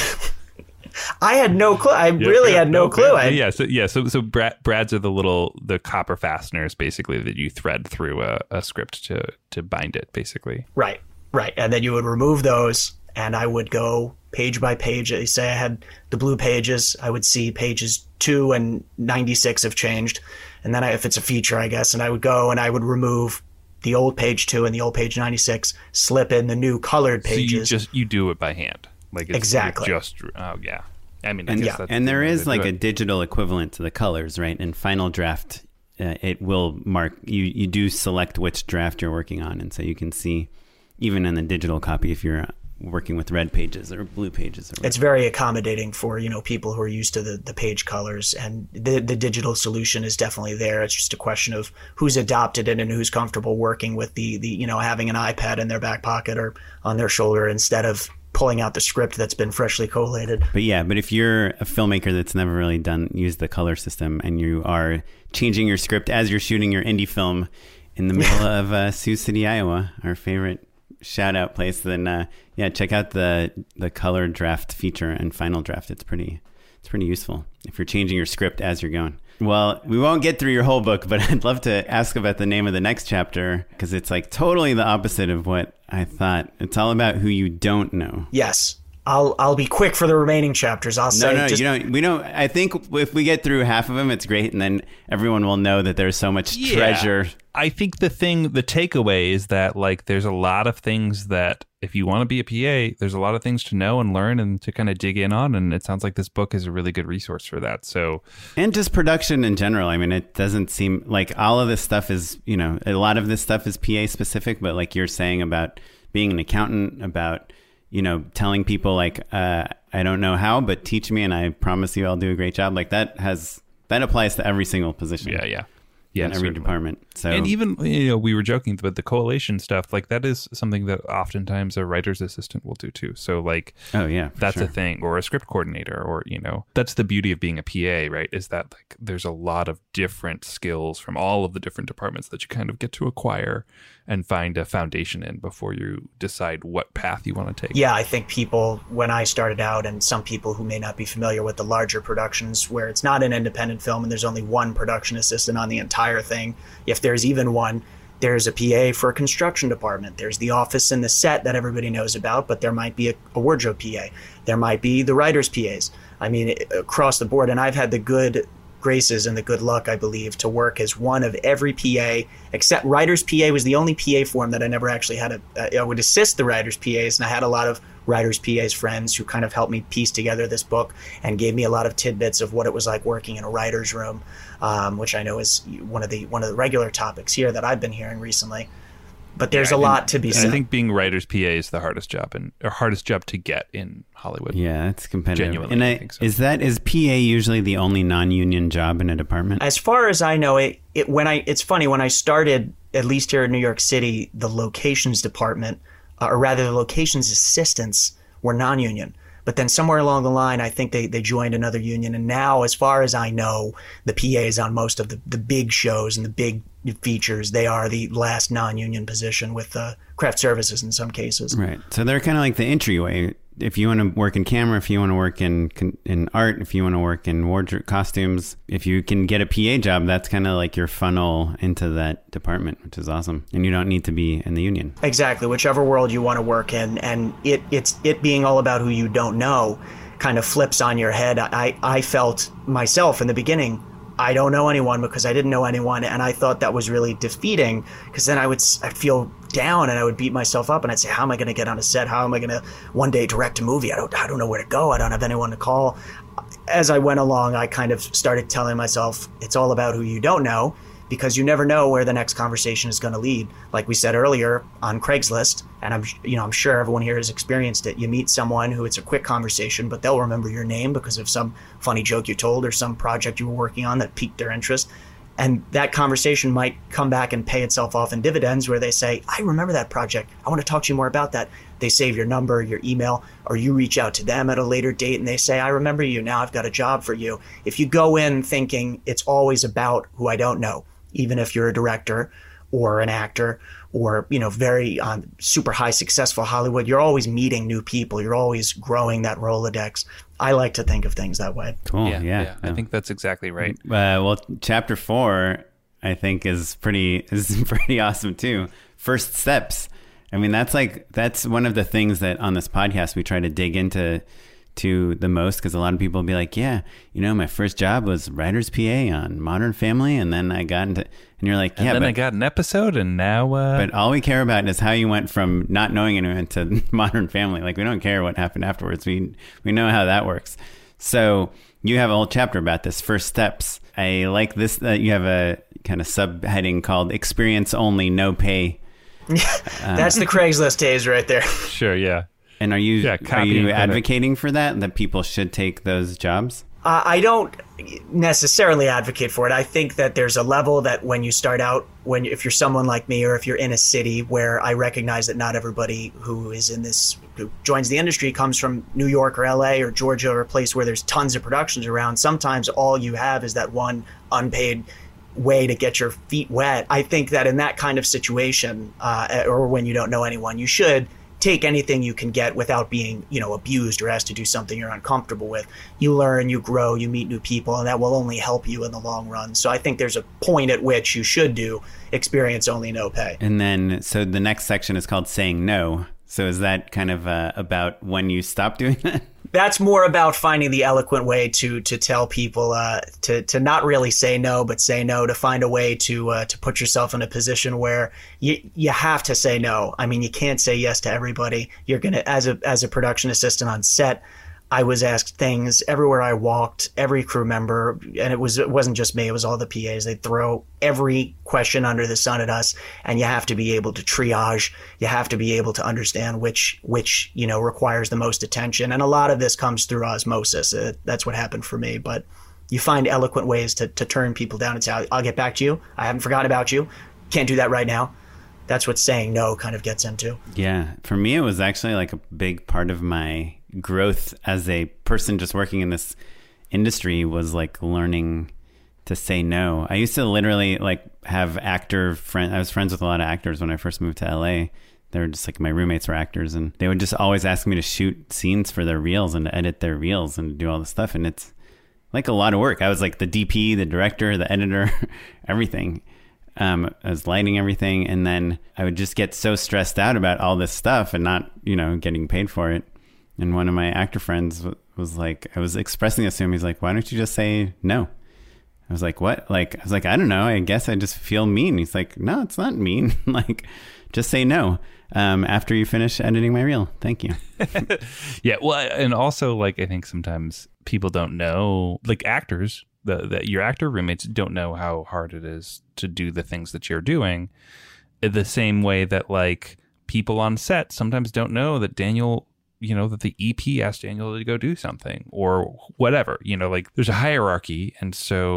I had no clue. I really had no clue. So brads are the copper fasteners, basically, that you thread through a script to bind it, basically. Right. And then you would remove those, and I would go page by page. Say I had the blue pages, I would see pages 2 and 96 have changed. And then if it's a feature, I guess, and I would go and I would remove the old page 2 and the old page 96, slip in the new colored pages. So you do it by hand. Like it's exactly. I mean, and there is like a digital equivalent to the colors, right? In Final Draft, it will mark, you do select which draft you're working on. And so you can see, even in the digital copy, if you're working with red pages or blue pages. Or it's very accommodating for, people who are used to the page colors, and the digital solution is definitely there. It's just a question of who's adopted it and who's comfortable working with the having an iPad in their back pocket or on their shoulder instead of pulling out the script that's been freshly collated. But if you're a filmmaker that's never really used the color system, and you are changing your script as you're shooting your indie film in the middle of Sioux City, Iowa, our favorite shout out place, then check out the color draft feature and final draft. It's pretty useful if you're changing your script as you're going. Well, we won't get through your whole book, but I'd love to ask about the name of the next chapter, because it's like totally the opposite of what I thought. It's all about who you don't know. Yes. I'll be quick for the remaining chapters. I'll say we don't. I think if we get through half of them, it's great, and then everyone will know that there's so much treasure. I think the takeaway is that like there's a lot of things that if you want to be a PA, there's a lot of things to know and learn and to kind of dig in on, and it sounds like this book is a really good resource for that. So, and just production in general. I mean, it doesn't seem like all of this stuff is, a lot of this stuff is PA specific, but like you're saying about being an accountant, about telling people like, I don't know how, but teach me and I promise you I'll do a great job. Like that applies to every single position. Yeah. In every department. So, and even, we were joking, but the collation stuff, like that is something that oftentimes a writer's assistant will do too. So like, that's a thing, or a script coordinator, or, that's the beauty of being a PA, right? Is that like, there's a lot of different skills from all of the different departments that you kind of get to acquire and find a foundation in before you decide what path you want to take. Yeah, I think people, when I started out, and some people who may not be familiar with the larger productions where it's not an independent film and there's only one production assistant on the entire thing, if there's even one, there's a PA for a construction department. There's the office and the set that everybody knows about, but there might be a wardrobe PA. There might be the writer's PAs. I mean, across the board. And I've had the good graces and the good luck, I believe, to work as one of every PA, except writer's PA was the only PA form that I never actually had. I would assist the writer's PAs, and I had a lot of writer's PAs friends who kind of helped me piece together this book and gave me a lot of tidbits of what it was like working in a writer's room, which I know is one of the regular topics here that I've been hearing recently. But there's a lot to be said. I think being writer's PA is the hardest job to get in Hollywood. Yeah, it's competitive. Genuinely, and I think so. Is PA usually the only non-union job in a department? As far as I know, it's funny, when I started, at least here in New York City, the locations department, or rather the locations assistants, were non-union. But then somewhere along the line, I think they joined another union. And now, as far as I know, the PAs on most of the big shows and the big features, they are the last non-union position with craft services in some cases. Right. So they're kind of like the entryway. If you want to work in camera, if you want to work in art, if you want to work in wardrobe costumes, if you can get a PA job, that's kind of like your funnel into that department, which is awesome. And you don't need to be in the union. Exactly. Whichever world you want to work in. And it's being all about who you don't know kind of flips on your head. I felt myself in the beginning, I don't know anyone because I didn't know anyone. And I thought that was really defeating, because then I'd feel down and I would beat myself up and I'd say, how am I going to get on a set? How am I going to one day direct a movie? I don't know where to go. I don't have anyone to call. As I went along, I kind of started telling myself it's all about who you don't know, because you never know where the next conversation is going to lead. Like we said earlier, on Craigslist, and I'm sure everyone here has experienced it. You meet someone who it's a quick conversation, but they'll remember your name because of some funny joke you told or some project you were working on that piqued their interest. And that conversation might come back and pay itself off in dividends, where they say, I remember that project. I want to talk to you more about that. They save your number, your email, or you reach out to them at a later date and they say, I remember you. Now I've got a job for you. If you go in thinking it's always about who I don't know, even if you're a director or an actor or, very super high successful Hollywood, you're always meeting new people. You're always growing that Rolodex. I like to think of things that way. Cool. Yeah. I think that's exactly right. Well, chapter 4, I think is pretty awesome too. First steps. I mean, that's one of the things that on this podcast we try to dig into the most, because a lot of people will be like, my first job was writer's PA on Modern Family, and then I got into, and you're like, I got an episode, and now but all we care about is how you went from not knowing anyone to Modern Family. Like, we don't care what happened afterwards. We know how that works. So you have a whole chapter about this, first steps. I like this, you have a kind of subheading called experience only, no pay. That's the Craigslist days right there. Sure, yeah. And are you copy and advocating for that people should take those jobs? I don't necessarily advocate for it. I think that there's a level that when you start out, if you're someone like me, or if you're in a city where I recognize that not everybody who joins the industry comes from New York or LA or Georgia or a place where there's tons of productions around. Sometimes all you have is that one unpaid way to get your feet wet. I think that in that kind of situation, or when you don't know anyone, you should take anything you can get without being, abused or asked to do something you're uncomfortable with. You learn, you grow, you meet new people, and that will only help you in the long run. So I think there's a point at which you should do experience only, no pay. And then, so the next section is called saying no. So is that kind of about when you stop doing that? That's more about finding the eloquent way to tell people to not really say no, but say no, to find a way to put yourself in a position where you have to say no. I mean, you can't say yes to everybody. You're going to, as a production assistant on set, I was asked things everywhere I walked, every crew member, and it wasn't just me, it was all the PAs. They'd throw every question under the sun at us, and you have to be able to triage. You have to be able to understand which requires the most attention. And a lot of this comes through osmosis. That's what happened for me. But you find eloquent ways to turn people down and say, I'll get back to you. I haven't forgotten about you. Can't do that right now. That's what saying no kind of gets into. Yeah. For me, it was actually like a big part of my growth as a person just working in this industry was like learning to say no. I used to literally like have actor friends. I was friends with a lot of actors when I first moved to LA. They were just like, my roommates were actors, and they would just always ask me to shoot scenes for their reels and to edit their reels and do all this stuff. And it's like a lot of work. I was like the DP, the director, the editor, everything. I was lighting everything. And then I would just get so stressed out about all this stuff and not, getting paid for it. And one of my actor friends was like, I was expressing this to him. He's like, why don't you just say no? I was like, what? I was like, I don't know. I guess I just feel mean. He's like, no, it's not mean. Like, just say no after you finish editing my reel. Thank you. Yeah. Well, and also, like, I think sometimes people don't know, like actors, that your actor roommates don't know how hard it is to do the things that you're doing. The same way that, like, people on set sometimes don't know that Daniel, that the EP asked Daniel to go do something or whatever, like there's a hierarchy. And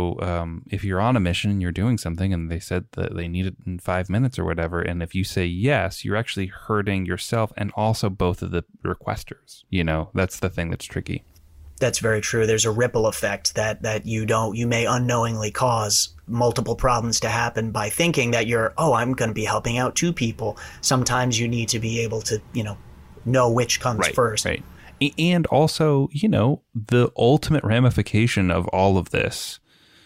so if you're on a mission and you're doing something and they said that they need it in 5 minutes or whatever, and if you say yes, you're actually hurting yourself and also both of the requesters. That's the thing that's tricky. That's very true. There's a ripple effect that you may unknowingly cause multiple problems to happen by thinking that I'm going to be helping out two people. Sometimes you need to be able to, know which comes first. Right. And also, the ultimate ramification of all of this,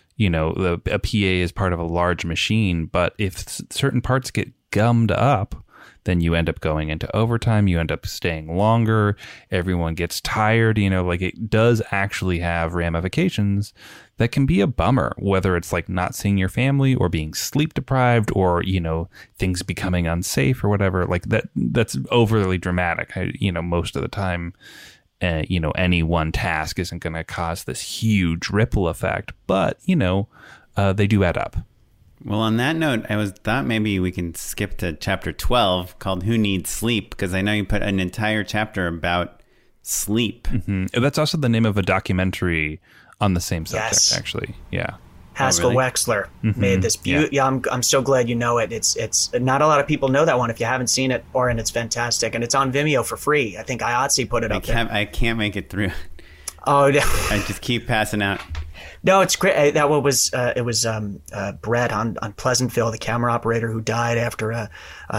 a PA is part of a large machine, but if certain parts get gummed up, then you end up going into overtime, you end up staying longer, everyone gets tired, like it does actually have ramifications that can be a bummer, whether it's like not seeing your family or being sleep deprived or, things becoming unsafe or whatever. Like that's overly dramatic. Most of the time, any one task isn't going to cause this huge ripple effect, but, they do add up. Well, on that note, thought maybe we can skip to chapter 12 called Who Needs Sleep? Because I know you put an entire chapter about sleep. Mm-hmm. That's also the name of a documentary on the same subject, actually. Yeah. Haskell Wexler made this beautiful. Yeah, I'm so glad you know it. It's not a lot of people know that one if you haven't seen it, and it's fantastic. And it's on Vimeo for free. I think IATSE put it up there. I can't make it through. Oh, I just keep passing out. No, it's great. That one was Brett on Pleasantville, the camera operator who died after a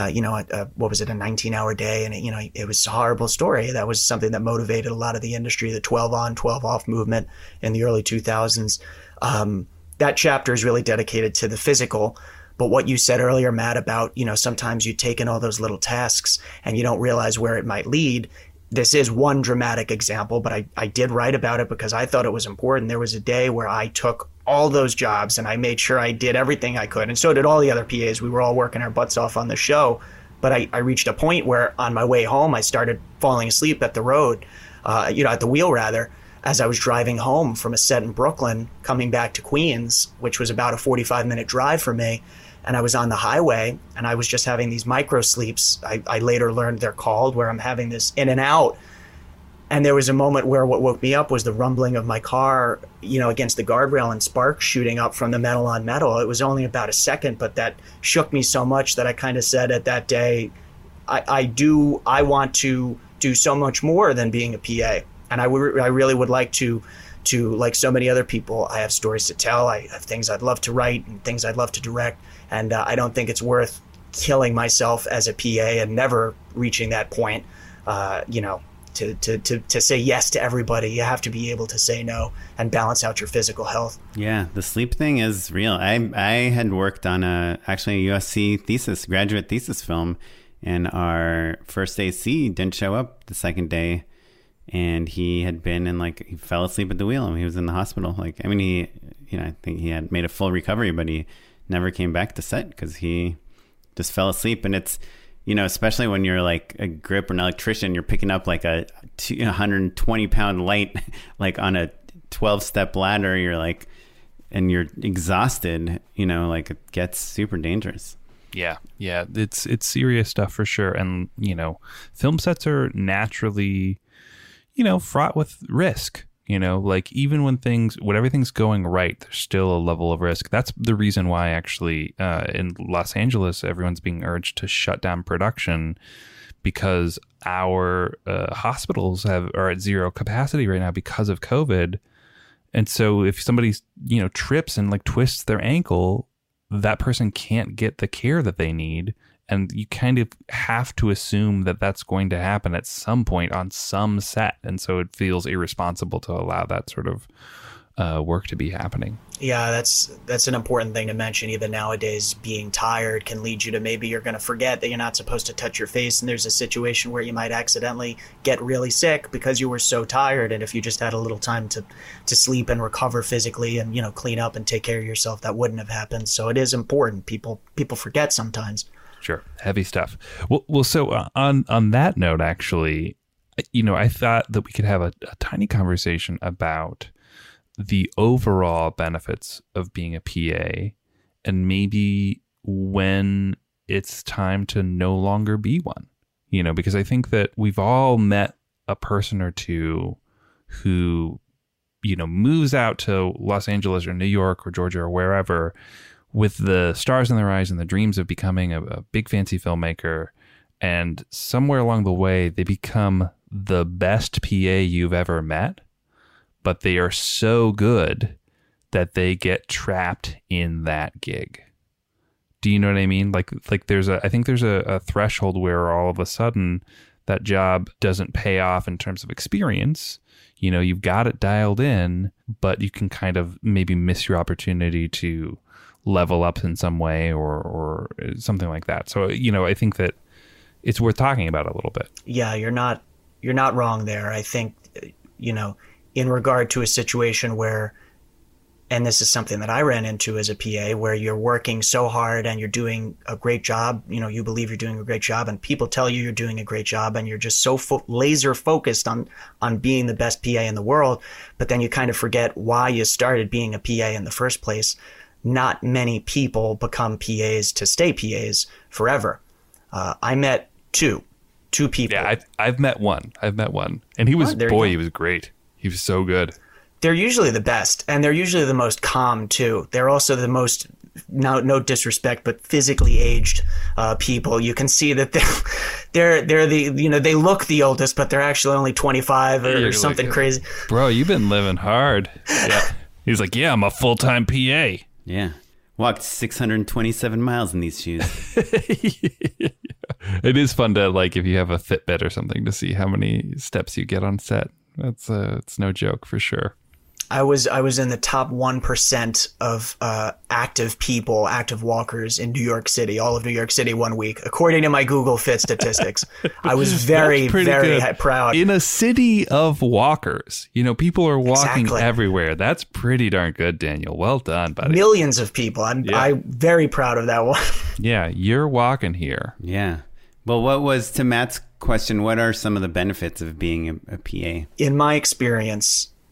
19-hour day, and it was a horrible story. That was something that motivated a lot of the industry, the 12 on, 12 off movement in the early 2000s. That chapter is really dedicated to the physical. But what you said earlier, Matt, about sometimes you take in all those little tasks and you don't realize where it might lead. This is one dramatic example, but I did write about it because I thought it was important. There was a day where I took all those jobs and I made sure I did everything I could. And so did all the other PAs. We were all working our butts off on the show. But I reached a point where on my way home, I started falling asleep at the road, at the wheel rather. as I was driving home from a set in Brooklyn, coming back to Queens, which was about a 45-minute drive for me, and I was on the highway, and I was just having these micro sleeps. I later learned they're called, where I'm having this in and out. And there was a moment where what woke me up was the rumbling of my car, against the guardrail and sparks shooting up from the metal on metal. It was only about a second, but that shook me so much that I kind of said at that day, I want to do so much more than being a PA. And I really would like to, like so many other people, I have stories to tell. I have things I'd love to write and things I'd love to direct. And I don't think it's worth killing myself as a PA and never reaching that point, to say yes to everybody. You have to be able to say no and balance out your physical health. Yeah, the sleep thing is real. I had worked on a USC graduate thesis film, and our first AC didn't show up the second day, and he had been he fell asleep at the wheel and he was in the hospital. I think he had made a full recovery, but he never came back to set because he just fell asleep. And it's, especially when you're like a grip or an electrician, you're picking up like a 120 pound light, like on a 12-step ladder, and you're exhausted, it gets super dangerous. Yeah. It's serious stuff for sure. And, film sets are naturally, fraught with risk. Even when everything's going right, there's still a level of risk. That's the reason why actually in Los Angeles, everyone's being urged to shut down production, because our hospitals are at zero capacity right now because of COVID. And so if somebody, trips and twists their ankle, that person can't get the care that they need. And you kind of have to assume that that's going to happen at some point on some set. And so it feels irresponsible to allow that sort of work to be happening. Yeah, that's an important thing to mention. Even nowadays, being tired can lead you to maybe you're going to forget that you're not supposed to touch your face. And there's a situation where you might accidentally get really sick because you were so tired. And if you just had a little time to sleep and recover physically and, clean up and take care of yourself, that wouldn't have happened. So it is important. People forget sometimes. Sure. Heavy stuff. Well, so on that note, actually, I thought that we could have a tiny conversation about the overall benefits of being a PA and maybe when it's time to no longer be one, because I think that we've all met a person or two who, moves out to Los Angeles or New York or Georgia or wherever with the stars in their eyes and the dreams of becoming a big fancy filmmaker. And somewhere along the way, they become the best PA you've ever met, but they are so good that they get trapped in that gig. Do you know what I mean? I think there's a threshold where all of a sudden that job doesn't pay off in terms of experience. You've got it dialed in, but you can kind of maybe miss your opportunity to level up in some way or something like that. So, I think that it's worth talking about a little bit. Yeah, you're not wrong there. I think, in regard to a situation where, and this is something that I ran into as a PA, where you're working so hard and you're doing a great job, you believe you're doing a great job and people tell you you're doing a great job and you're just so laser focused on being the best PA in the world. But then you kind of forget why you started being a PA in the first place. Not many people become PAs to stay PAs forever. I met two people. Yeah, I've met one. And he was, he was great. He was so good. They're usually the best, and they're usually the most calm too. They're also the most, no disrespect, but physically aged people. You can see that they're the, they look the oldest, but they're actually only 25 or something crazy. Bro, you've been living hard. Yeah. He's like, yeah, I'm a full-time PA. Yeah. Walked 627 miles in these shoes. It is fun to, if you have a Fitbit or something, to see how many steps you get on set. It's no joke for sure. I was in the top 1% of active walkers in New York City, all of New York City 1 week, according to my Google Fit statistics. I was very proud. In a city of walkers, people are walking everywhere. That's pretty darn good, Daniel. Well done, buddy. Millions of people. I'm very proud of that one. Yeah, you're walking here. Yeah. Well, what was, to Matt's question, what are some of the benefits of being a PA? In my experience,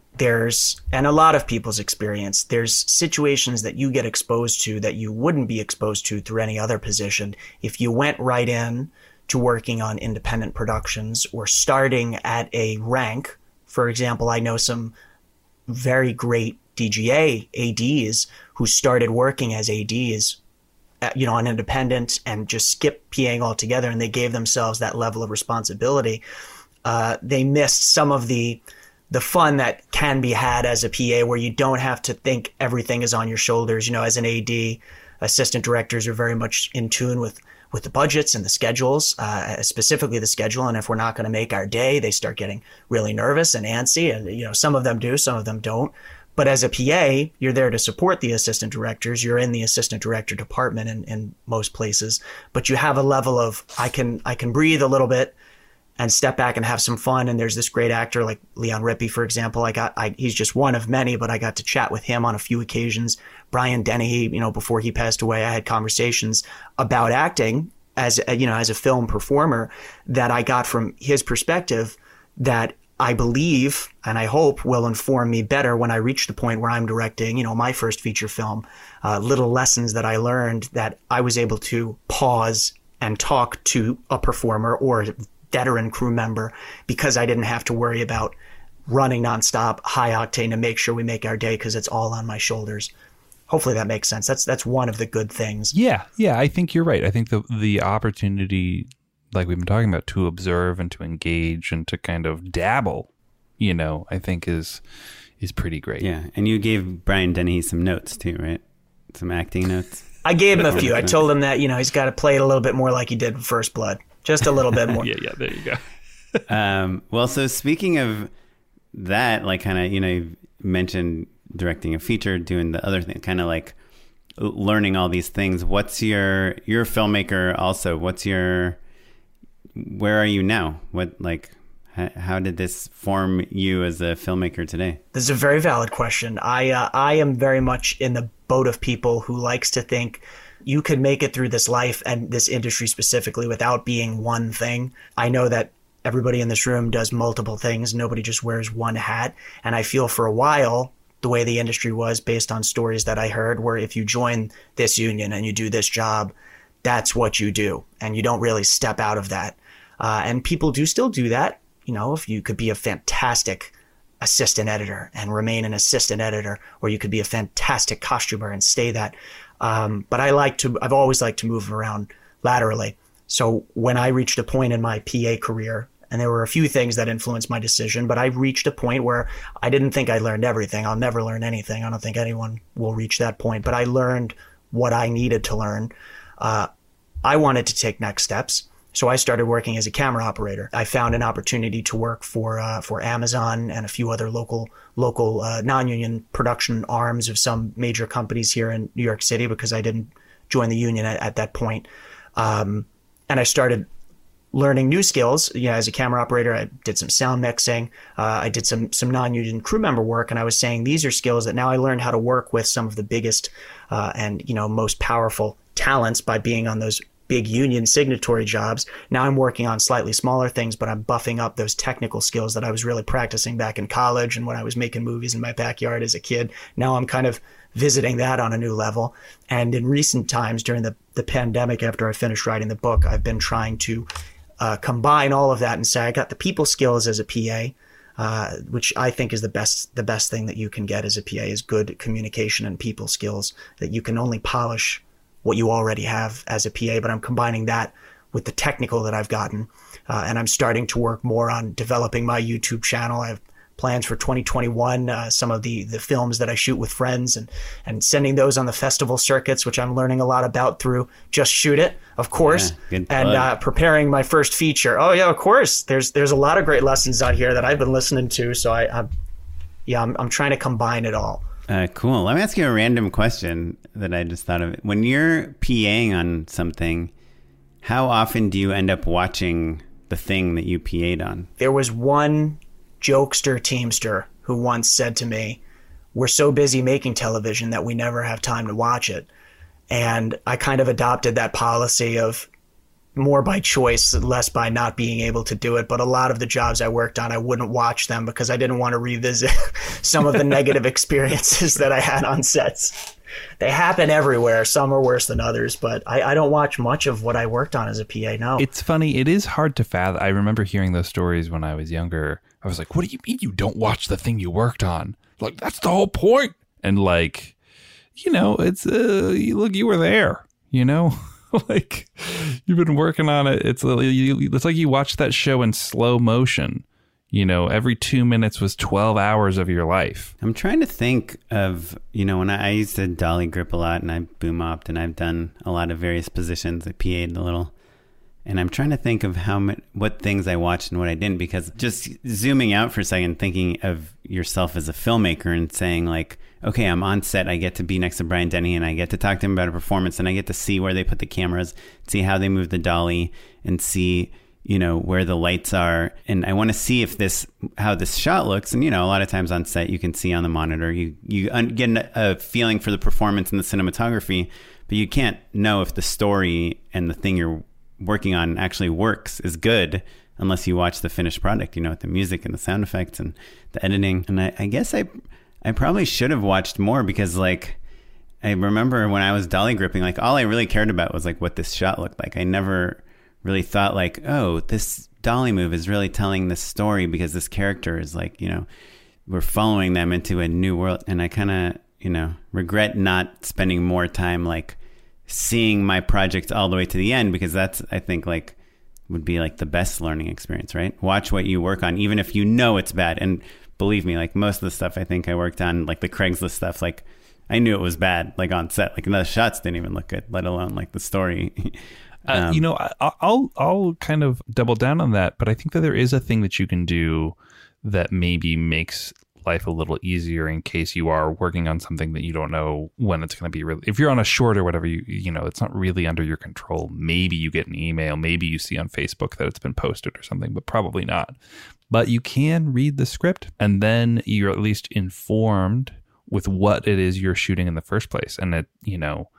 and a lot of people's experience, there's situations that you get exposed to that you wouldn't be exposed to through any other position if you went right in to working on independent productions or starting at a rank. For example, I know some very great DGA ADs who started working as ADs, on independent and just skipped PAing altogether, and they gave themselves that level of responsibility. They missed some of the fun that can be had as a PA, where you don't have to think everything is on your shoulders. As an AD, assistant directors are very much in tune with the budgets and the schedules, specifically the schedule. And if we're not going to make our day, they start getting really nervous and antsy. And, some of them do, some of them don't. But as a PA, you're there to support the assistant directors. You're in the assistant director department in most places, but you have a level of, I can breathe a little bit and step back and have some fun. And there's this great actor like Leon Rippey, for example. He's just one of many, but I got to chat with him on a few occasions. Brian Dennehy, before he passed away, I had conversations about acting as a film performer that I got from his perspective that I believe and I hope will inform me better when I reach the point where I'm directing, my first feature film. Little lessons that I learned that I was able to pause and talk to a performer or veteran crew member because I didn't have to worry about running nonstop, high octane to make sure we make our day because it's all on my shoulders. Hopefully that makes sense. That's one of the good things. Yeah, I think you're right. I think the opportunity, like we've been talking about, to observe and to engage and to kind of dabble, I think is pretty great. Yeah, and you gave Brian Dennehy some notes too, right? Some acting notes. I gave him a few. I told him that, he's got to play it a little bit more like he did in First Blood. Just a little bit more. yeah, there you go. Well, so speaking of that, like kind of, you mentioned directing a feature, doing the other thing, kind of like learning all these things. What's you're a filmmaker also. Where are you now? How did this form you as a filmmaker today? This is a very valid question. I am very much in the boat of people who likes to think you could make it through this life and this industry specifically without being one thing. I know that everybody in this room does multiple things. Nobody just wears one hat. And I feel for a while, the way the industry was based on stories that I heard, where if you join this union and you do this job, that's what you do. And you don't really step out of that. And people do still do that. If you could be a fantastic assistant editor and remain an assistant editor, or you could be a fantastic costumer and stay that. But I've always liked to move around laterally. So when I reached a point in my PA career, and there were a few things that influenced my decision, but I reached a point where I didn't think I learned everything. I'll never learn anything. I don't think anyone will reach that point, but I learned what I needed to learn. I wanted to take next steps. So I started working as a camera operator. I found an opportunity to work for Amazon and a few other local non-union production arms of some major companies here in New York City because I didn't join the union at that point. And I started learning new skills. As a camera operator, I did some sound mixing. I did some non-union crew member work, and I was saying these are skills that now I learned how to work with some of the biggest and most powerful talents by being on those big union signatory jobs. Now I'm working on slightly smaller things, but I'm buffing up those technical skills that I was really practicing back in college and when I was making movies in my backyard as a kid. Now I'm kind of visiting that on a new level. And in recent times, during the pandemic, after I finished writing the book, I've been trying to combine all of that and say I got the people skills as a PA, which I think is the best thing that you can get as a PA is good communication and people skills that you can only polish what you already have as a PA, but I'm combining that with the technical that I've gotten. And I'm starting to work more on developing my YouTube channel. I have plans for 2021, some of the films that I shoot with friends and sending those on the festival circuits, which I'm learning a lot about through Just Shoot It, of course, and preparing my first feature. Oh yeah, of course. There's a lot of great lessons out here that I've been listening to. So I'm trying to combine it all. Cool. Let me ask you a random question that I just thought of. When you're PAing on something, how often do you end up watching the thing that you PA'd on? There was one jokester teamster who once said to me, "We're so busy making television that we never have time to watch it." And I kind of adopted that policy of more by choice, less by not being able to do it. But a lot of the jobs I worked on, I wouldn't watch them because I didn't want to revisit some of the negative experiences that I had on sets. They happen everywhere. Some are worse than others, but I don't watch much of what I worked on as a PA. No. It's funny. It is hard to fathom. I remember hearing those stories when I was younger. I was like, what do you mean you don't watch the thing you worked on? Like, that's the whole point. And like, you know, it's, look, you were there, you know? Like, you've been working on it. It's like you watched that show in slow motion. You know, every 2 minutes was 12 hours of your life. I'm trying to think of, you know, when I used to dolly grip a lot and I boom opped and I've done a lot of various positions. I PA'd a little. And I'm trying to think of what things I watched and what I didn't, because just zooming out for a second, thinking of yourself as a filmmaker and saying like, okay, I'm on set. I get to be next to Brian Denny and I get to talk to him about a performance and I get to see where they put the cameras, see how they move the dolly and see, you know, where the lights are. And I want to see how this shot looks. And, you know, a lot of times on set, you can see on the monitor, you get a feeling for the performance and the cinematography, but you can't know if the story and the thing you're working on actually works, is good, unless you watch the finished product, you know, with the music and the sound effects and the editing. And I guess I probably should have watched more, because like, I remember when I was dolly gripping, like all I really cared about was like what this shot looked like. I never really thought like, oh, this dolly move is really telling this story because this character is like, you know, we're following them into a new world. And I kind of, you know, regret not spending more time like seeing my project all the way to the end, because that's, I think, like would be like the best learning experience, right? Watch what you work on, even if you know it's bad. And believe me, like most of the stuff I think I worked on, like the Craigslist stuff, like I knew it was bad, like on set, like the shots didn't even look good, let alone like the story. You know, I'll kind of double down on that, but I think that there is a thing that you can do that maybe makes life a little easier in case you are working on something that you don't know when it's going to be really. If you're on a short or whatever, you know, it's not really under your control. Maybe you get an email, maybe you see on Facebook that it's been posted or something, but probably not. But you can read the script, and then you're at least informed with what it is you're shooting in the first place. And it, you know,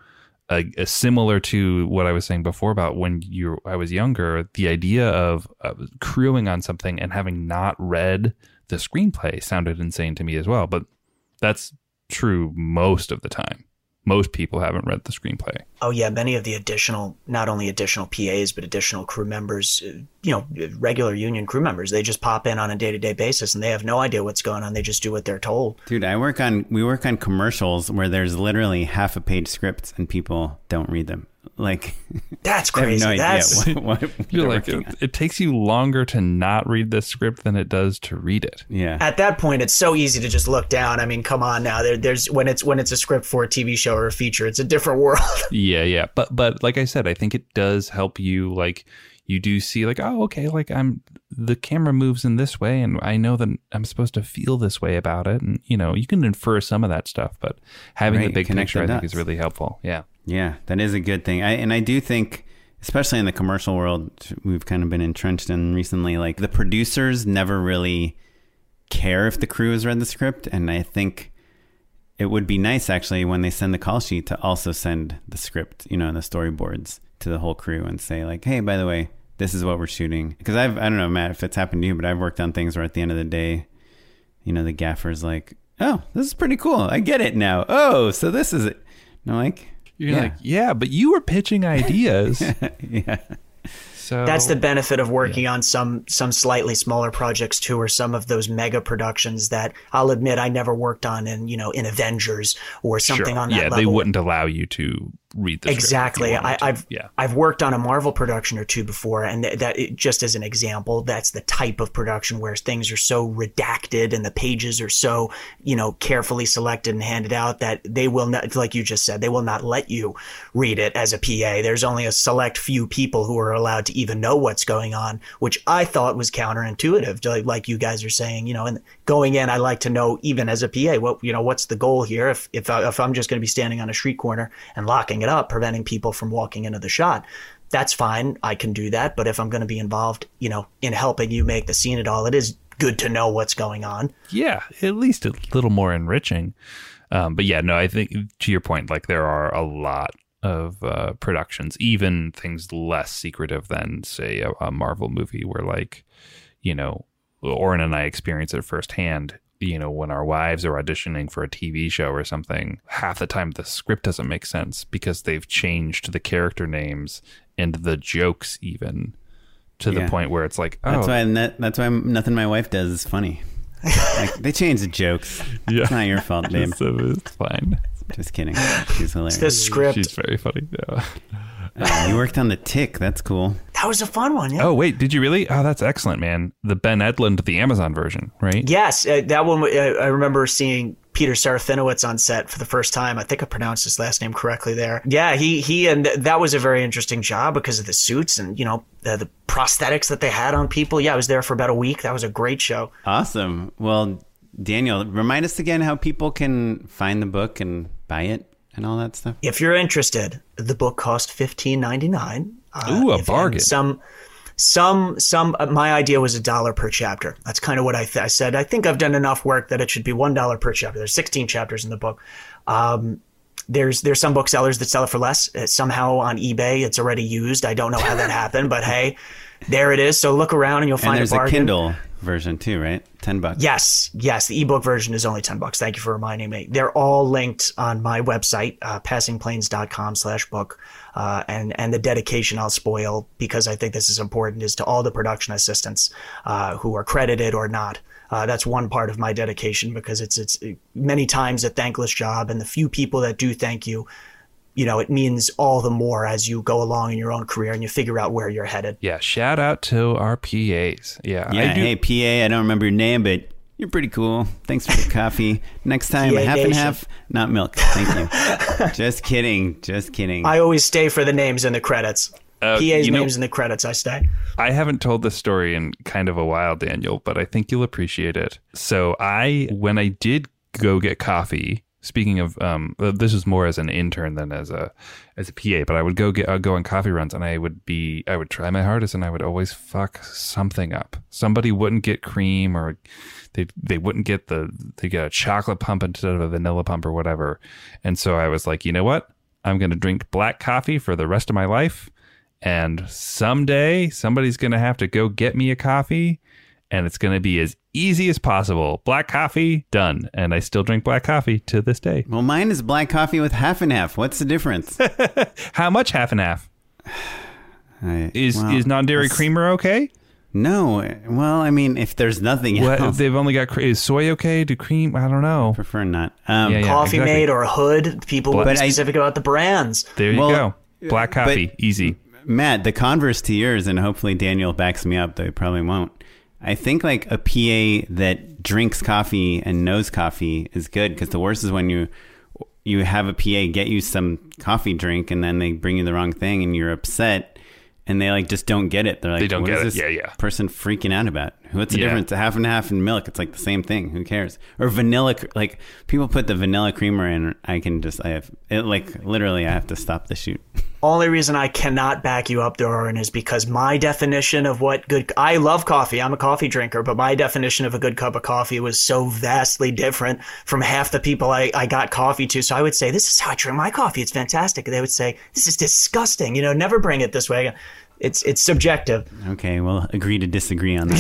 similar to what I was saying before about when I was younger, the idea of crewing on something and having not read the screenplay sounded insane to me as well. But that's true most of the time. Most people haven't read the screenplay. Oh, yeah. Many of the not only additional PAs, but additional crew members, you know, regular union crew members, they just pop in on a day-to-day basis and they have no idea what's going on. They just do what they're told. Dude, we work on commercials where there's literally half a page scripts and people don't read them. Like, that's crazy. I have no idea what you're like, it takes you longer to not read the script than it does to read it. Yeah. At that point, it's so easy to just look down. I mean, come on now. There's when it's a script for a TV show or a feature, it's a different world. Yeah. But like I said, I think it does help you. Like, you do see like, oh, okay, like the camera moves in this way, and I know that I'm supposed to feel this way about it, and you know, you can infer some of that stuff, but having the big picture, I think, is really helpful. Yeah. Yeah, that is a good thing. I do think, especially in the commercial world, we've kind of been entrenched in recently, like the producers never really care if the crew has read the script. And I think it would be nice actually when they send the call sheet to also send the script, you know, and the storyboards to the whole crew and say like, hey, by the way, this is what we're shooting. Because I don't know, Matt, if it's happened to you, but I've worked on things where at the end of the day, you know, the gaffer's like, oh, this is pretty cool. I get it now. Oh, so this is it. And I'm like, you're like, yeah, but you were pitching ideas. Yeah. So that's the benefit of working on some slightly smaller projects too, or some of those mega productions that I'll admit I never worked on in Avengers or something on that level. Yeah, they wouldn't allow you to read the exactly. I've worked on a Marvel production or two before, and just as an example, that's the type of production where things are so redacted and the pages are so, you know, carefully selected and handed out that they will not, like you just said, they will not let you read it as a PA. There's only a select few people who are allowed to even know what's going on, which I thought was counterintuitive, like you guys are saying, you know. And going in, I like to know, even as a PA, what's the goal here? If I'm just going to be standing on a street corner and locking it up, preventing people from walking into the shot, that's fine. I can do that. But if I'm going to be involved, you know, in helping you make the scene at all, it is good to know what's going on. Yeah, at least a little more enriching. But yeah, no, I think to your point, like there are a lot productions, even things less secretive than, say, a Marvel movie, where, like, you know, Oren and I experience it firsthand. You know, when our wives are auditioning for a TV show or something, half the time the script doesn't make sense because they've changed the character names and the jokes even to the point where it's like, oh. That's why nothing my wife does is funny. Like, they change the jokes. Yeah. It's not your fault, babe. It's fine. Just kidding. She's hilarious. It's the script. She's very funny. Yeah. You worked on The Tick. That's cool. That was a fun one, yeah. Oh, wait, did you really? Oh, that's excellent, man. The Ben Edlund, the Amazon version, right? Yes, that one, I remember seeing Peter Serafinowicz on set for the first time. I think I pronounced his last name correctly there. Yeah, he and that was a very interesting job because of the suits and, you know, the prosthetics that they had on people. Yeah, I was there for about a week. That was a great show. Awesome. Well, Daniel, remind us again how people can find the book and buy it and all that stuff. If you're interested, the book cost $15.99. Ooh, a bargain. My idea was $1 per chapter. That's kind of what I said. I think I've done enough work that it should be $1 per chapter. There's 16 chapters in the book. There's some booksellers that sell it for less. Somehow on eBay, it's already used. I don't know how that happened, but hey, there it is. So look around and you'll find a bargain. And there's a Kindle version too, right? $10. Yes. The ebook version is only $10. Thank you for reminding me. They're all linked on my website, passingplanes.com/book. And the dedication I'll spoil, because I think this is important, is to all the production assistants who are credited or not. That's one part of my dedication, because it's many times a thankless job, and the few people that do thank you, you know, it means all the more as you go along in your own career and you figure out where you're headed. Yeah, shout out to our PAs. Yeah, hey, PA, I don't remember your name, but you're pretty cool. Thanks for the coffee. Next time, half and half, not milk. Thank you. Just kidding. I always stay for the names in the credits. PA's names in the credits, I stay. I haven't told this story in kind of a while, Daniel, but I think you'll appreciate it. So when I did go get coffee, speaking of, this is more as an intern than as a PA, but I would go on coffee runs, and I would try my hardest, and I would always fuck something up. Somebody wouldn't get cream, or they wouldn't get they get a chocolate pump instead of a vanilla pump or whatever. And so I was like, you know what? I'm going to drink black coffee for the rest of my life. And someday somebody's going to have to go get me a coffee, and it's going to be as easy as possible. Black coffee, done. And I still drink black coffee to this day. Well, mine is black coffee with half and half. What's the difference? How much half and half? Is non-dairy creamer okay? No. Well, I mean, if there's nothing else. They've only got, is soy okay? Do cream? I don't know. I prefer not. Coffee Mate or Hood. People would be specific about the brands. There you go. Black coffee, easy. Matt, the converse to yours, and hopefully Daniel backs me up, though he probably won't. I think like a PA that drinks coffee and knows coffee is good, because the worst is when you have a PA get you some coffee drink and then they bring you the wrong thing and you're upset and they like just don't get it. They're like, they don't get it. Yeah. Person freaking out about? What's the difference? A half and half and milk. It's like the same thing. Who cares? Or vanilla, like people put the vanilla creamer in. I have to stop the shoot. Only reason I cannot back you up there, Oren, is because my definition of I love coffee. I'm a coffee drinker, but my definition of a good cup of coffee was so vastly different from half the people I got coffee to. So I would say, this is how I drink my coffee. It's fantastic. They would say, this is disgusting. You know, never bring it this way. It's subjective. Okay, we'll agree to disagree on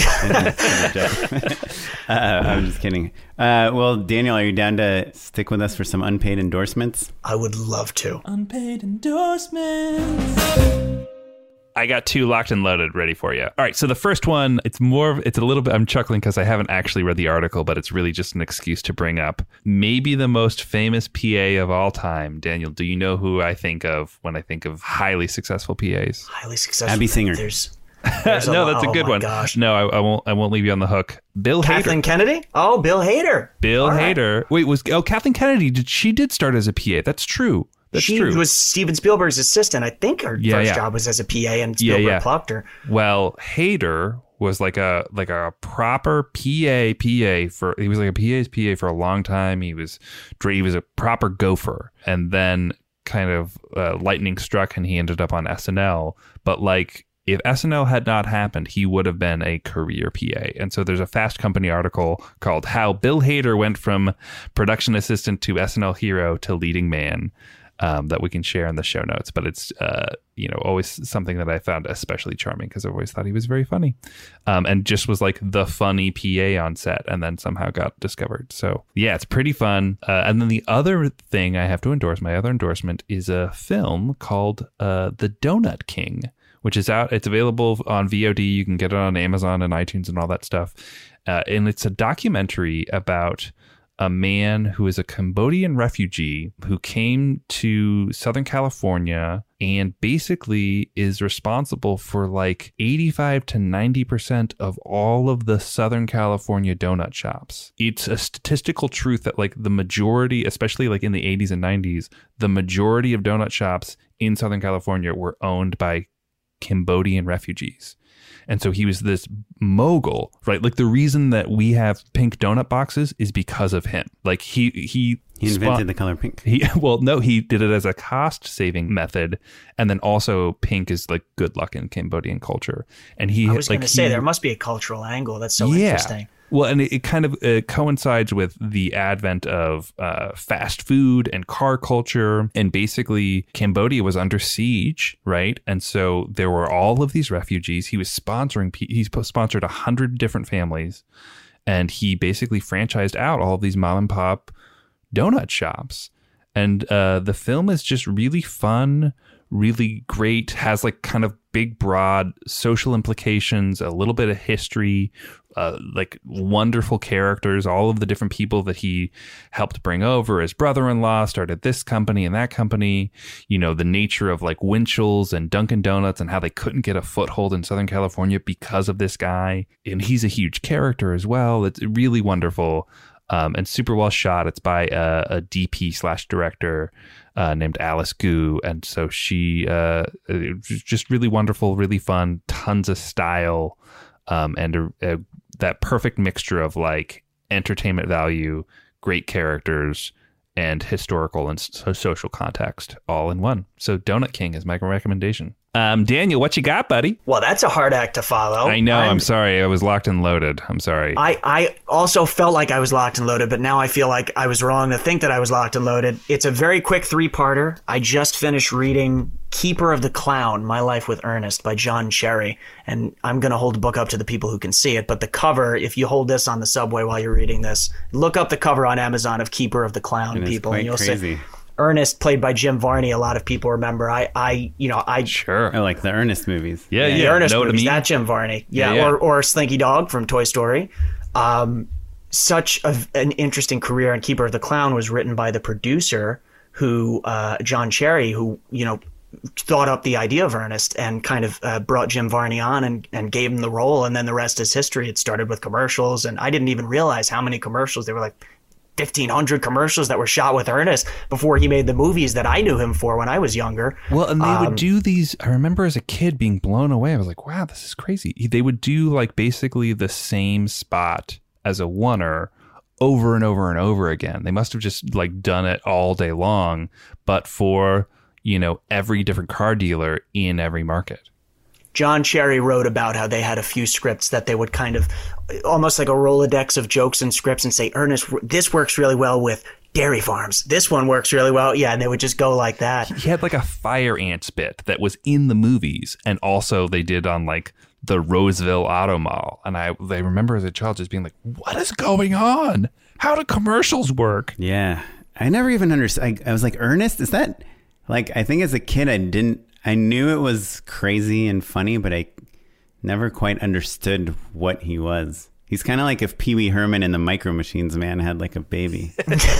that. I'm just kidding. Well, Daniel, are you down to stick with us for some unpaid endorsements? I would love to. Unpaid endorsements. I got 2 locked and loaded ready for you. All right, so the first one, it's a little bit, I'm chuckling because I haven't actually read the article, but it's really just an excuse to bring up maybe the most famous PA of all time. Daniel, do you know who I think of when I think of highly successful PAs? Highly successful. Abby Singer. There's no, that's a good one. Gosh. No, I won't leave you on the hook. Bill Kathleen Hader. Kennedy? Oh, Bill Hader. Bill Hader. Wait, Kathleen Kennedy, she did start as a PA. That's true. She was Steven Spielberg's assistant. I think her first job was as a PA, and Spielberg plucked her. Well, Hader was like a proper PA for, he was like a PA's PA for a long time. He was a proper gopher, and then kind of lightning struck and he ended up on SNL. But like, if SNL had not happened, he would have been a career PA. And so there's a Fast Company article called How Bill Hader Went from Production Assistant to SNL Hero to Leading Man. that we can share in the show notes. But it's, always something that I found especially charming because I always thought he was very funny, and just was like the funny PA on set, and then somehow got discovered. So yeah, it's pretty fun. And then the other thing I have to endorse, my other endorsement, is a film called The Donut King, which is out. It's available on VOD. You can get it on Amazon and iTunes and all that stuff. And it's a documentary about a man who is a Cambodian refugee who came to Southern California and basically is responsible for like 85 to 90% of all of the Southern California donut shops. It's a statistical truth that like the majority, especially like in the 80s and 90s, the majority of donut shops in Southern California were owned by Cambodian refugees. And so he was this mogul, right? Like the reason that we have pink donut boxes is because of him. Like he invented the color pink. He did it as a cost saving method. And then also pink is like good luck in Cambodian culture. And I was going to say there must be a cultural angle. That's so interesting. Well, and it kind of coincides with the advent of fast food and car culture. And basically, Cambodia was under siege, right? And so there were all of these refugees. He sponsored 100 different families. And he basically franchised out all of these mom and pop donut shops. And the film is just really fun, really great, has like kind of big, broad social implications, a little bit of history, like wonderful characters, all of the different people that he helped bring over. His brother-in-law started this company and that company, the nature of like Winchell's and Dunkin' Donuts and how they couldn't get a foothold in Southern California because of this guy. And he's a huge character as well. It's really wonderful. And super well shot. It's by a DP/director named Alice Gu. And so she just really wonderful, really fun, tons of style, and that perfect mixture of like entertainment value, great characters, and historical and social context all in one. So Donut King is my recommendation. Daniel, what you got, buddy? Well, that's a hard act to follow. I know. I'm sorry. I was locked and loaded. I'm sorry. I also felt like I was locked and loaded, but now I feel like I was wrong to think that I was locked and loaded. It's a very quick 3-parter. I just finished reading Keeper of the Clown, My Life with Ernest by John Cherry. And I'm going to hold the book up to the people who can see it. But the cover, if you hold this on the subway while you're reading this, look up the cover on Amazon of Keeper of the Clown, people. And you'll crazy. see Ernest, played by Jim Varney. A lot of people remember. Sure. Oh, like the Ernest movies. Yeah. The Ernest movies. That Jim Varney. Yeah. Or Slinky Dog from Toy Story. Such an interesting career. And Keeper of the Clown was written by the producer who, John Cherry, who, thought up the idea of Ernest and kind of brought Jim Varney on and gave him the role. And then the rest is history. It started with commercials. And I didn't even realize how many commercials. They were like 1,500 commercials that were shot with Ernest before he made the movies that I knew him for when I was younger. Well, and they would do these. I remember as a kid being blown away. I was like, wow, this is crazy. They would do like basically the same spot as a oneer over and over and over again. They must have just like done it all day long, but for, every different car dealer in every market. John Cherry wrote about how they had a few scripts that they would kind of almost like a Rolodex of jokes and scripts and say, Ernest, this works really well with dairy farms. This one works really well. Yeah. And they would just go like that. He had like a fire ants bit that was in the movies. And also they did on like the Roseville Auto Mall. And I remember as a child just being like, what is going on? How do commercials work? Yeah. I never even understood. I was like, Ernest, is that like, I think as a kid, I knew it was crazy and funny, but I never quite understood what he was. He's kind of like if Pee Wee Herman and the Micro Machines Man had like a baby.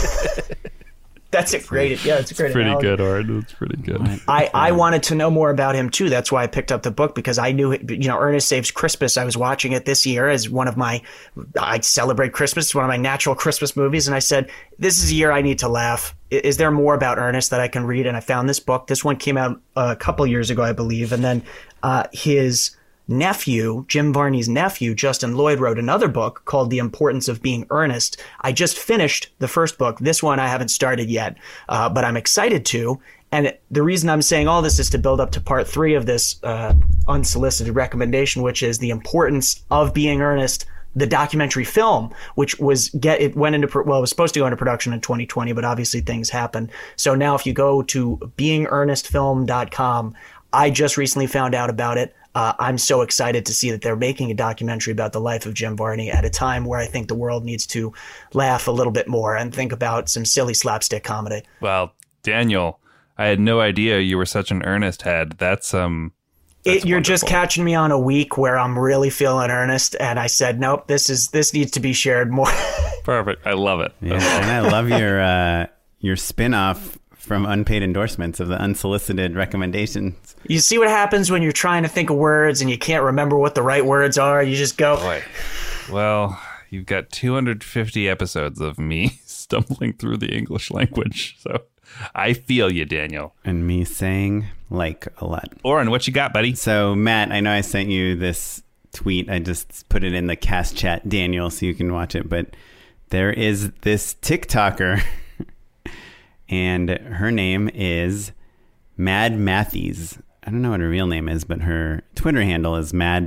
It's a great It's pretty analogy. Good, Art. It's pretty good. I wanted to know more about him too. That's why I picked up the book, because I knew, Ernest Saves Christmas. I was watching it this year as I celebrate Christmas. It's one of my natural Christmas movies. And I said, this is a year I need to laugh. Is there more about Ernest that I can read? And I found this book. This one came out a couple years ago, I believe. And then his nephew, Jim Varney's nephew, Justin Lloyd, wrote another book called The Importance of Being Earnest. I just finished the first book. This one I haven't started yet, but I'm excited to. And the reason I'm saying all this is to build up to part 3 of this unsolicited recommendation, which is The Importance of Being Earnest, the documentary film, which was it was supposed to go into production in 2020, but obviously things happened. So now if you go to beingearnestfilm.com, I just recently found out about it. I'm so excited to see that they're making a documentary about the life of Jim Varney at a time where I think the world needs to laugh a little bit more and think about some silly slapstick comedy. Well, Daniel, I had no idea you were such an Ernest head. That's you're just catching me on a week where I'm really feeling Ernest, and I said, nope, this needs to be shared more. Perfect. I love it. Yeah, and I love your spin-off from unpaid endorsements of the unsolicited recommendations. You see what happens when you're trying to think of words and you can't remember what the right words are? You just go. Boy. Well, you've got 250 episodes of me stumbling through the English language, so I feel you, Daniel. And me saying like a lot. Oren, what you got, buddy? So, Matt, I know I sent you this tweet. I just put it in the cast chat, Daniel, so you can watch it. But there is this TikToker, and her name is Mad Matthees. I don't know what her real name is, but her Twitter handle is Mad,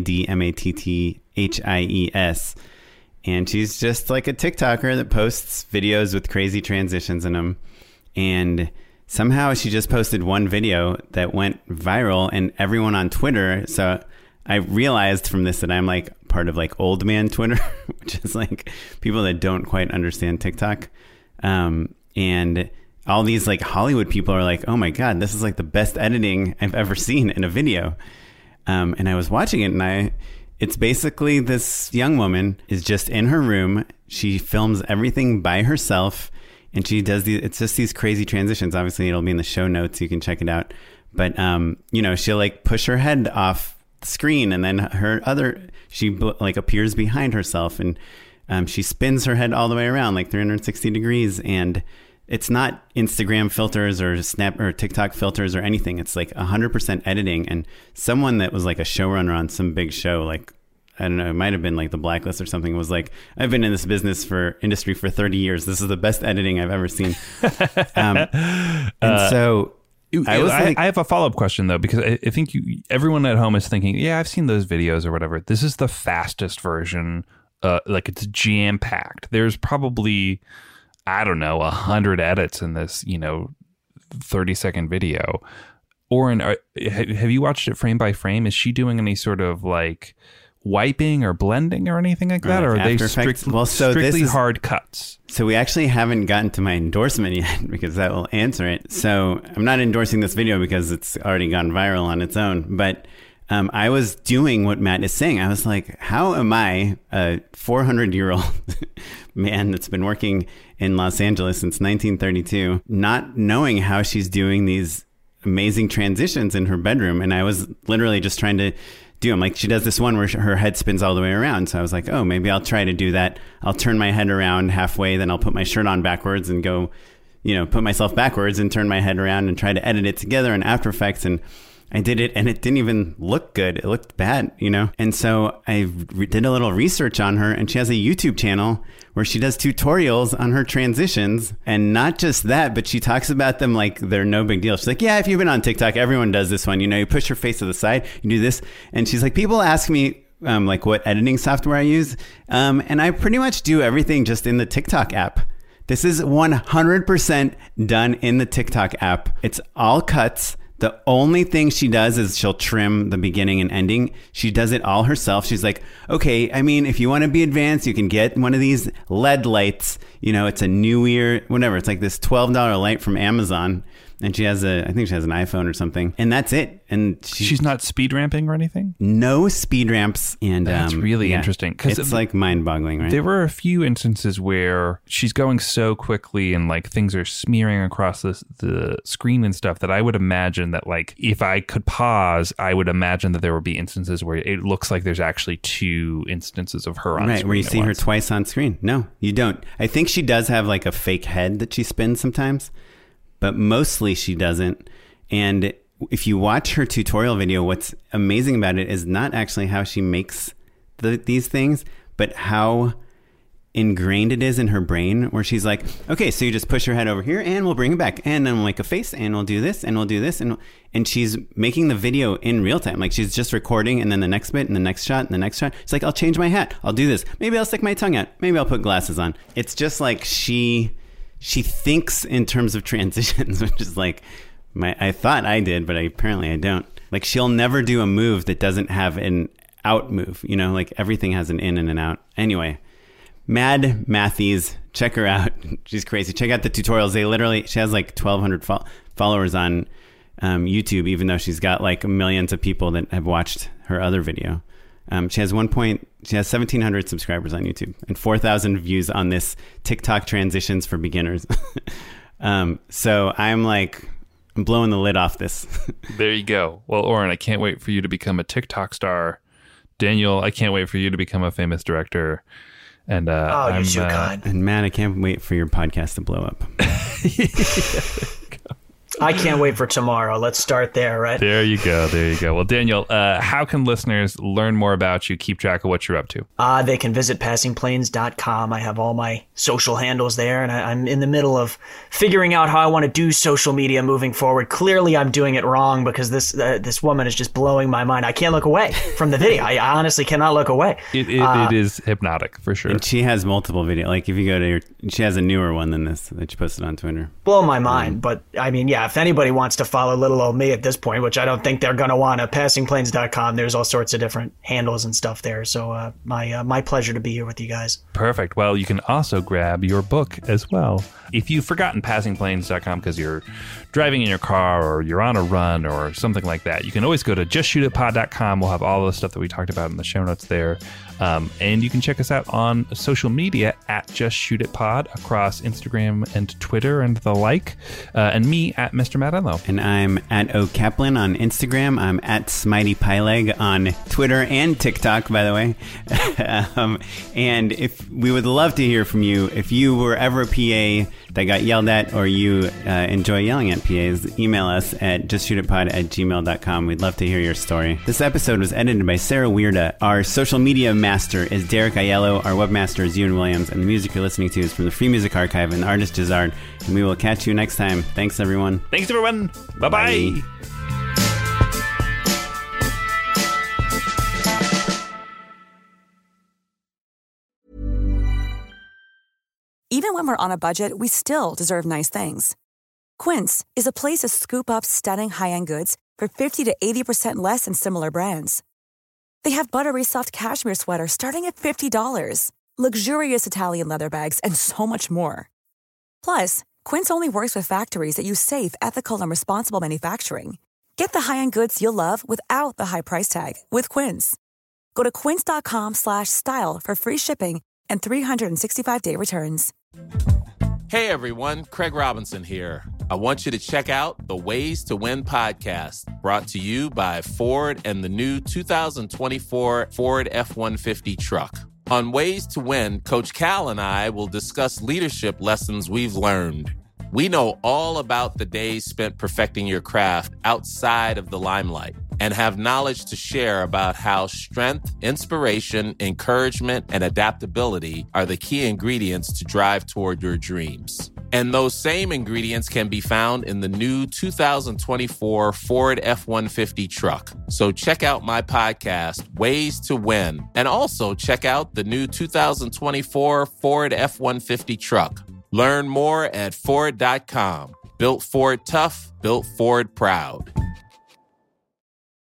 MADMATTHIES. And she's just like a TikToker that posts videos with crazy transitions in them. And somehow she just posted one video that went viral, and everyone on Twitter. So I realized from this that I'm like part of like old man Twitter, which is like people that don't quite understand TikTok. And all these like Hollywood people are like, oh my God, this is like the best editing I've ever seen in a video. And I was watching it, and it's basically this young woman is just in her room. She films everything by herself. And she does it's just these crazy transitions. Obviously, it'll be in the show notes. You can check it out. But, she'll like push her head off the screen, and then she like appears behind herself, and she spins her head all the way around like 360 degrees. And it's not Instagram filters or Snap or TikTok filters or anything. It's like 100% editing. And someone that was like a showrunner on some big show, like, I don't know, it might have been like The Blacklist or something, was like, I've been in this industry for 30 years. This is the best editing I've ever seen. So I have a follow-up question, though, because I think everyone at home is thinking, yeah, I've seen those videos or whatever. This is the fastest version. Like it's jam-packed. There's probably, I don't know, 100 edits in this, 30-second video. Oren, have you watched it frame by frame? Is she doing any sort of like wiping or blending or anything like that, or are they strictly hard cuts? So we actually haven't gotten to my endorsement yet, because that will answer it. So I'm not endorsing this video because it's already gone viral on its own, but I was doing what Matt is saying. I was like, how am I, a 400-year-old man that's been working in Los Angeles since 1932, not knowing how she's doing these amazing transitions in her bedroom? And I was literally just trying to do them. Like, she does this one where her head spins all the way around. So I was like, oh, maybe I'll try to do that. I'll turn my head around halfway, then I'll put my shirt on backwards and go, put myself backwards and turn my head around and try to edit it together in After Effects. And I did it, and it didn't even look good. It looked bad, And so I did a little research on her, and she has a YouTube channel where she does tutorials on her transitions. And not just that, but she talks about them like they're no big deal. She's like, yeah, if you've been on TikTok, everyone does this one. You push your face to the side, you do this. And she's like, people ask me like what editing software I use. And I pretty much do everything just in the TikTok app. This is 100% done in the TikTok app. It's all cuts. The only thing she does is she'll trim the beginning and ending. She does it all herself. She's like, okay, I mean, if you want to be advanced, you can get one of these LED lights. It's a Neewer, whatever. It's like this $12 light from Amazon. And I think she has an iPhone or something. And that's it. And she's not speed ramping or anything? No speed ramps. And that's really interesting. It's like mind boggling, right? There were a few instances where she's going so quickly and like things are smearing across the screen and stuff that I would imagine that like if I could pause, I would imagine that there would be instances where it looks like there's actually two instances of her on screen. Right, where you see her twice on screen. No, you don't. I think she does have like a fake head that she spins sometimes, but mostly she doesn't. And if you watch her tutorial video, what's amazing about it is not actually how she makes these things, but how ingrained it is in her brain, where she's like, okay, so you just push your head over here and we'll bring it back, and then we'll make a face and we'll do this and we'll do this, and she's making the video in real time. Like, she's just recording, and then the next bit and the next shot and the next shot. It's like, I'll change my hat, I'll do this, maybe I'll stick my tongue out, maybe I'll put glasses on. It's just like she thinks in terms of transitions, which is like, I thought I did, but apparently I don't. Like, she'll never do a move that doesn't have an out move, you know, like everything has an in and an out. Anyway, Mad Mathies, check her out. She's crazy. Check out the tutorials. She has like 1,200 followers on YouTube, even though she's got like millions of people that have watched her other video. She has 1,700 subscribers on YouTube and 4,000 views on this TikTok transitions for beginners. So I'm blowing the lid off this. There you go. Well, Oren, I can't wait for you to become a TikTok star. Daniel, I can't wait for you to become a famous director. And you're so kind. And Matt, I can't wait for your podcast to blow up. I can't wait for tomorrow. Let's start there, right? There you go. Well, Daniel, how can listeners learn more about you, keep track of what you're up to? They can visit passingplanes.com. I have all my social handles there, and I'm in the middle of figuring out how I want to do social media moving forward. Clearly, I'm doing it wrong because this woman is just blowing my mind. I can't look away from the video. I honestly cannot look away. It is hypnotic, for sure. And she has multiple videos. Like, if you go to she has a newer one than this that she posted on Twitter. Blow my mind. But, I mean, yeah, if anybody wants to follow little old me at this point, which I don't think they're going to want to, passingplanes.com, there's all sorts of different handles and stuff there. So my pleasure to be here with you guys. Perfect. Well, you can also grab your book as well. If you've forgotten passingplanes.com because you're driving in your car or you're on a run or something like that, you can always go to justshootitpod.com. We'll have all the stuff that we talked about in the show notes there. And you can check us out on social media at justshootitpod across Instagram and Twitter and the like. And me at Mr. Matt Enlow. And I'm at O Kaplan on Instagram. I'm at Smitey Pyleg on Twitter and TikTok, by the way. And if we would love to hear from you, if you were ever a PA that got yelled at, or you enjoy yelling at PAs, email us at justshootitpod@gmail.com. We'd love to hear your story. This episode was edited by Sarah Weirda. Our social media master is Derek Aiello. Our webmaster is Ewan Williams. And the music you're listening to is from the Free Music Archive and artist Jazard. And we will catch you next time. Thanks, everyone. Thanks, everyone. Bye-bye. Bye. Even when we're on a budget, we still deserve nice things. Quince is a place to scoop up stunning high-end goods for 50 to 80% less than similar brands. They have buttery soft cashmere sweaters starting at $50, luxurious Italian leather bags, and so much more. Plus, Quince only works with factories that use safe, ethical, and responsible manufacturing. Get the high-end goods you'll love without the high price tag with Quince. Go to quince.com/style for free shipping and 365-day returns. Hey everyone, Craig Robinson here. I want you to check out the Ways to Win podcast, brought to you by Ford and the new 2024 Ford F-150 truck. On Ways to Win, Coach Cal and I will discuss leadership lessons we've learned. We know all about the days spent perfecting your craft outside of the limelight and have knowledge to share about how strength, inspiration, encouragement, and adaptability are the key ingredients to drive toward your dreams. And those same ingredients can be found in the new 2024 Ford F-150 truck. So check out my podcast, Ways to Win, and also check out the new 2024 Ford F-150 truck. Learn more at Ford.com. Built Ford tough, built Ford proud.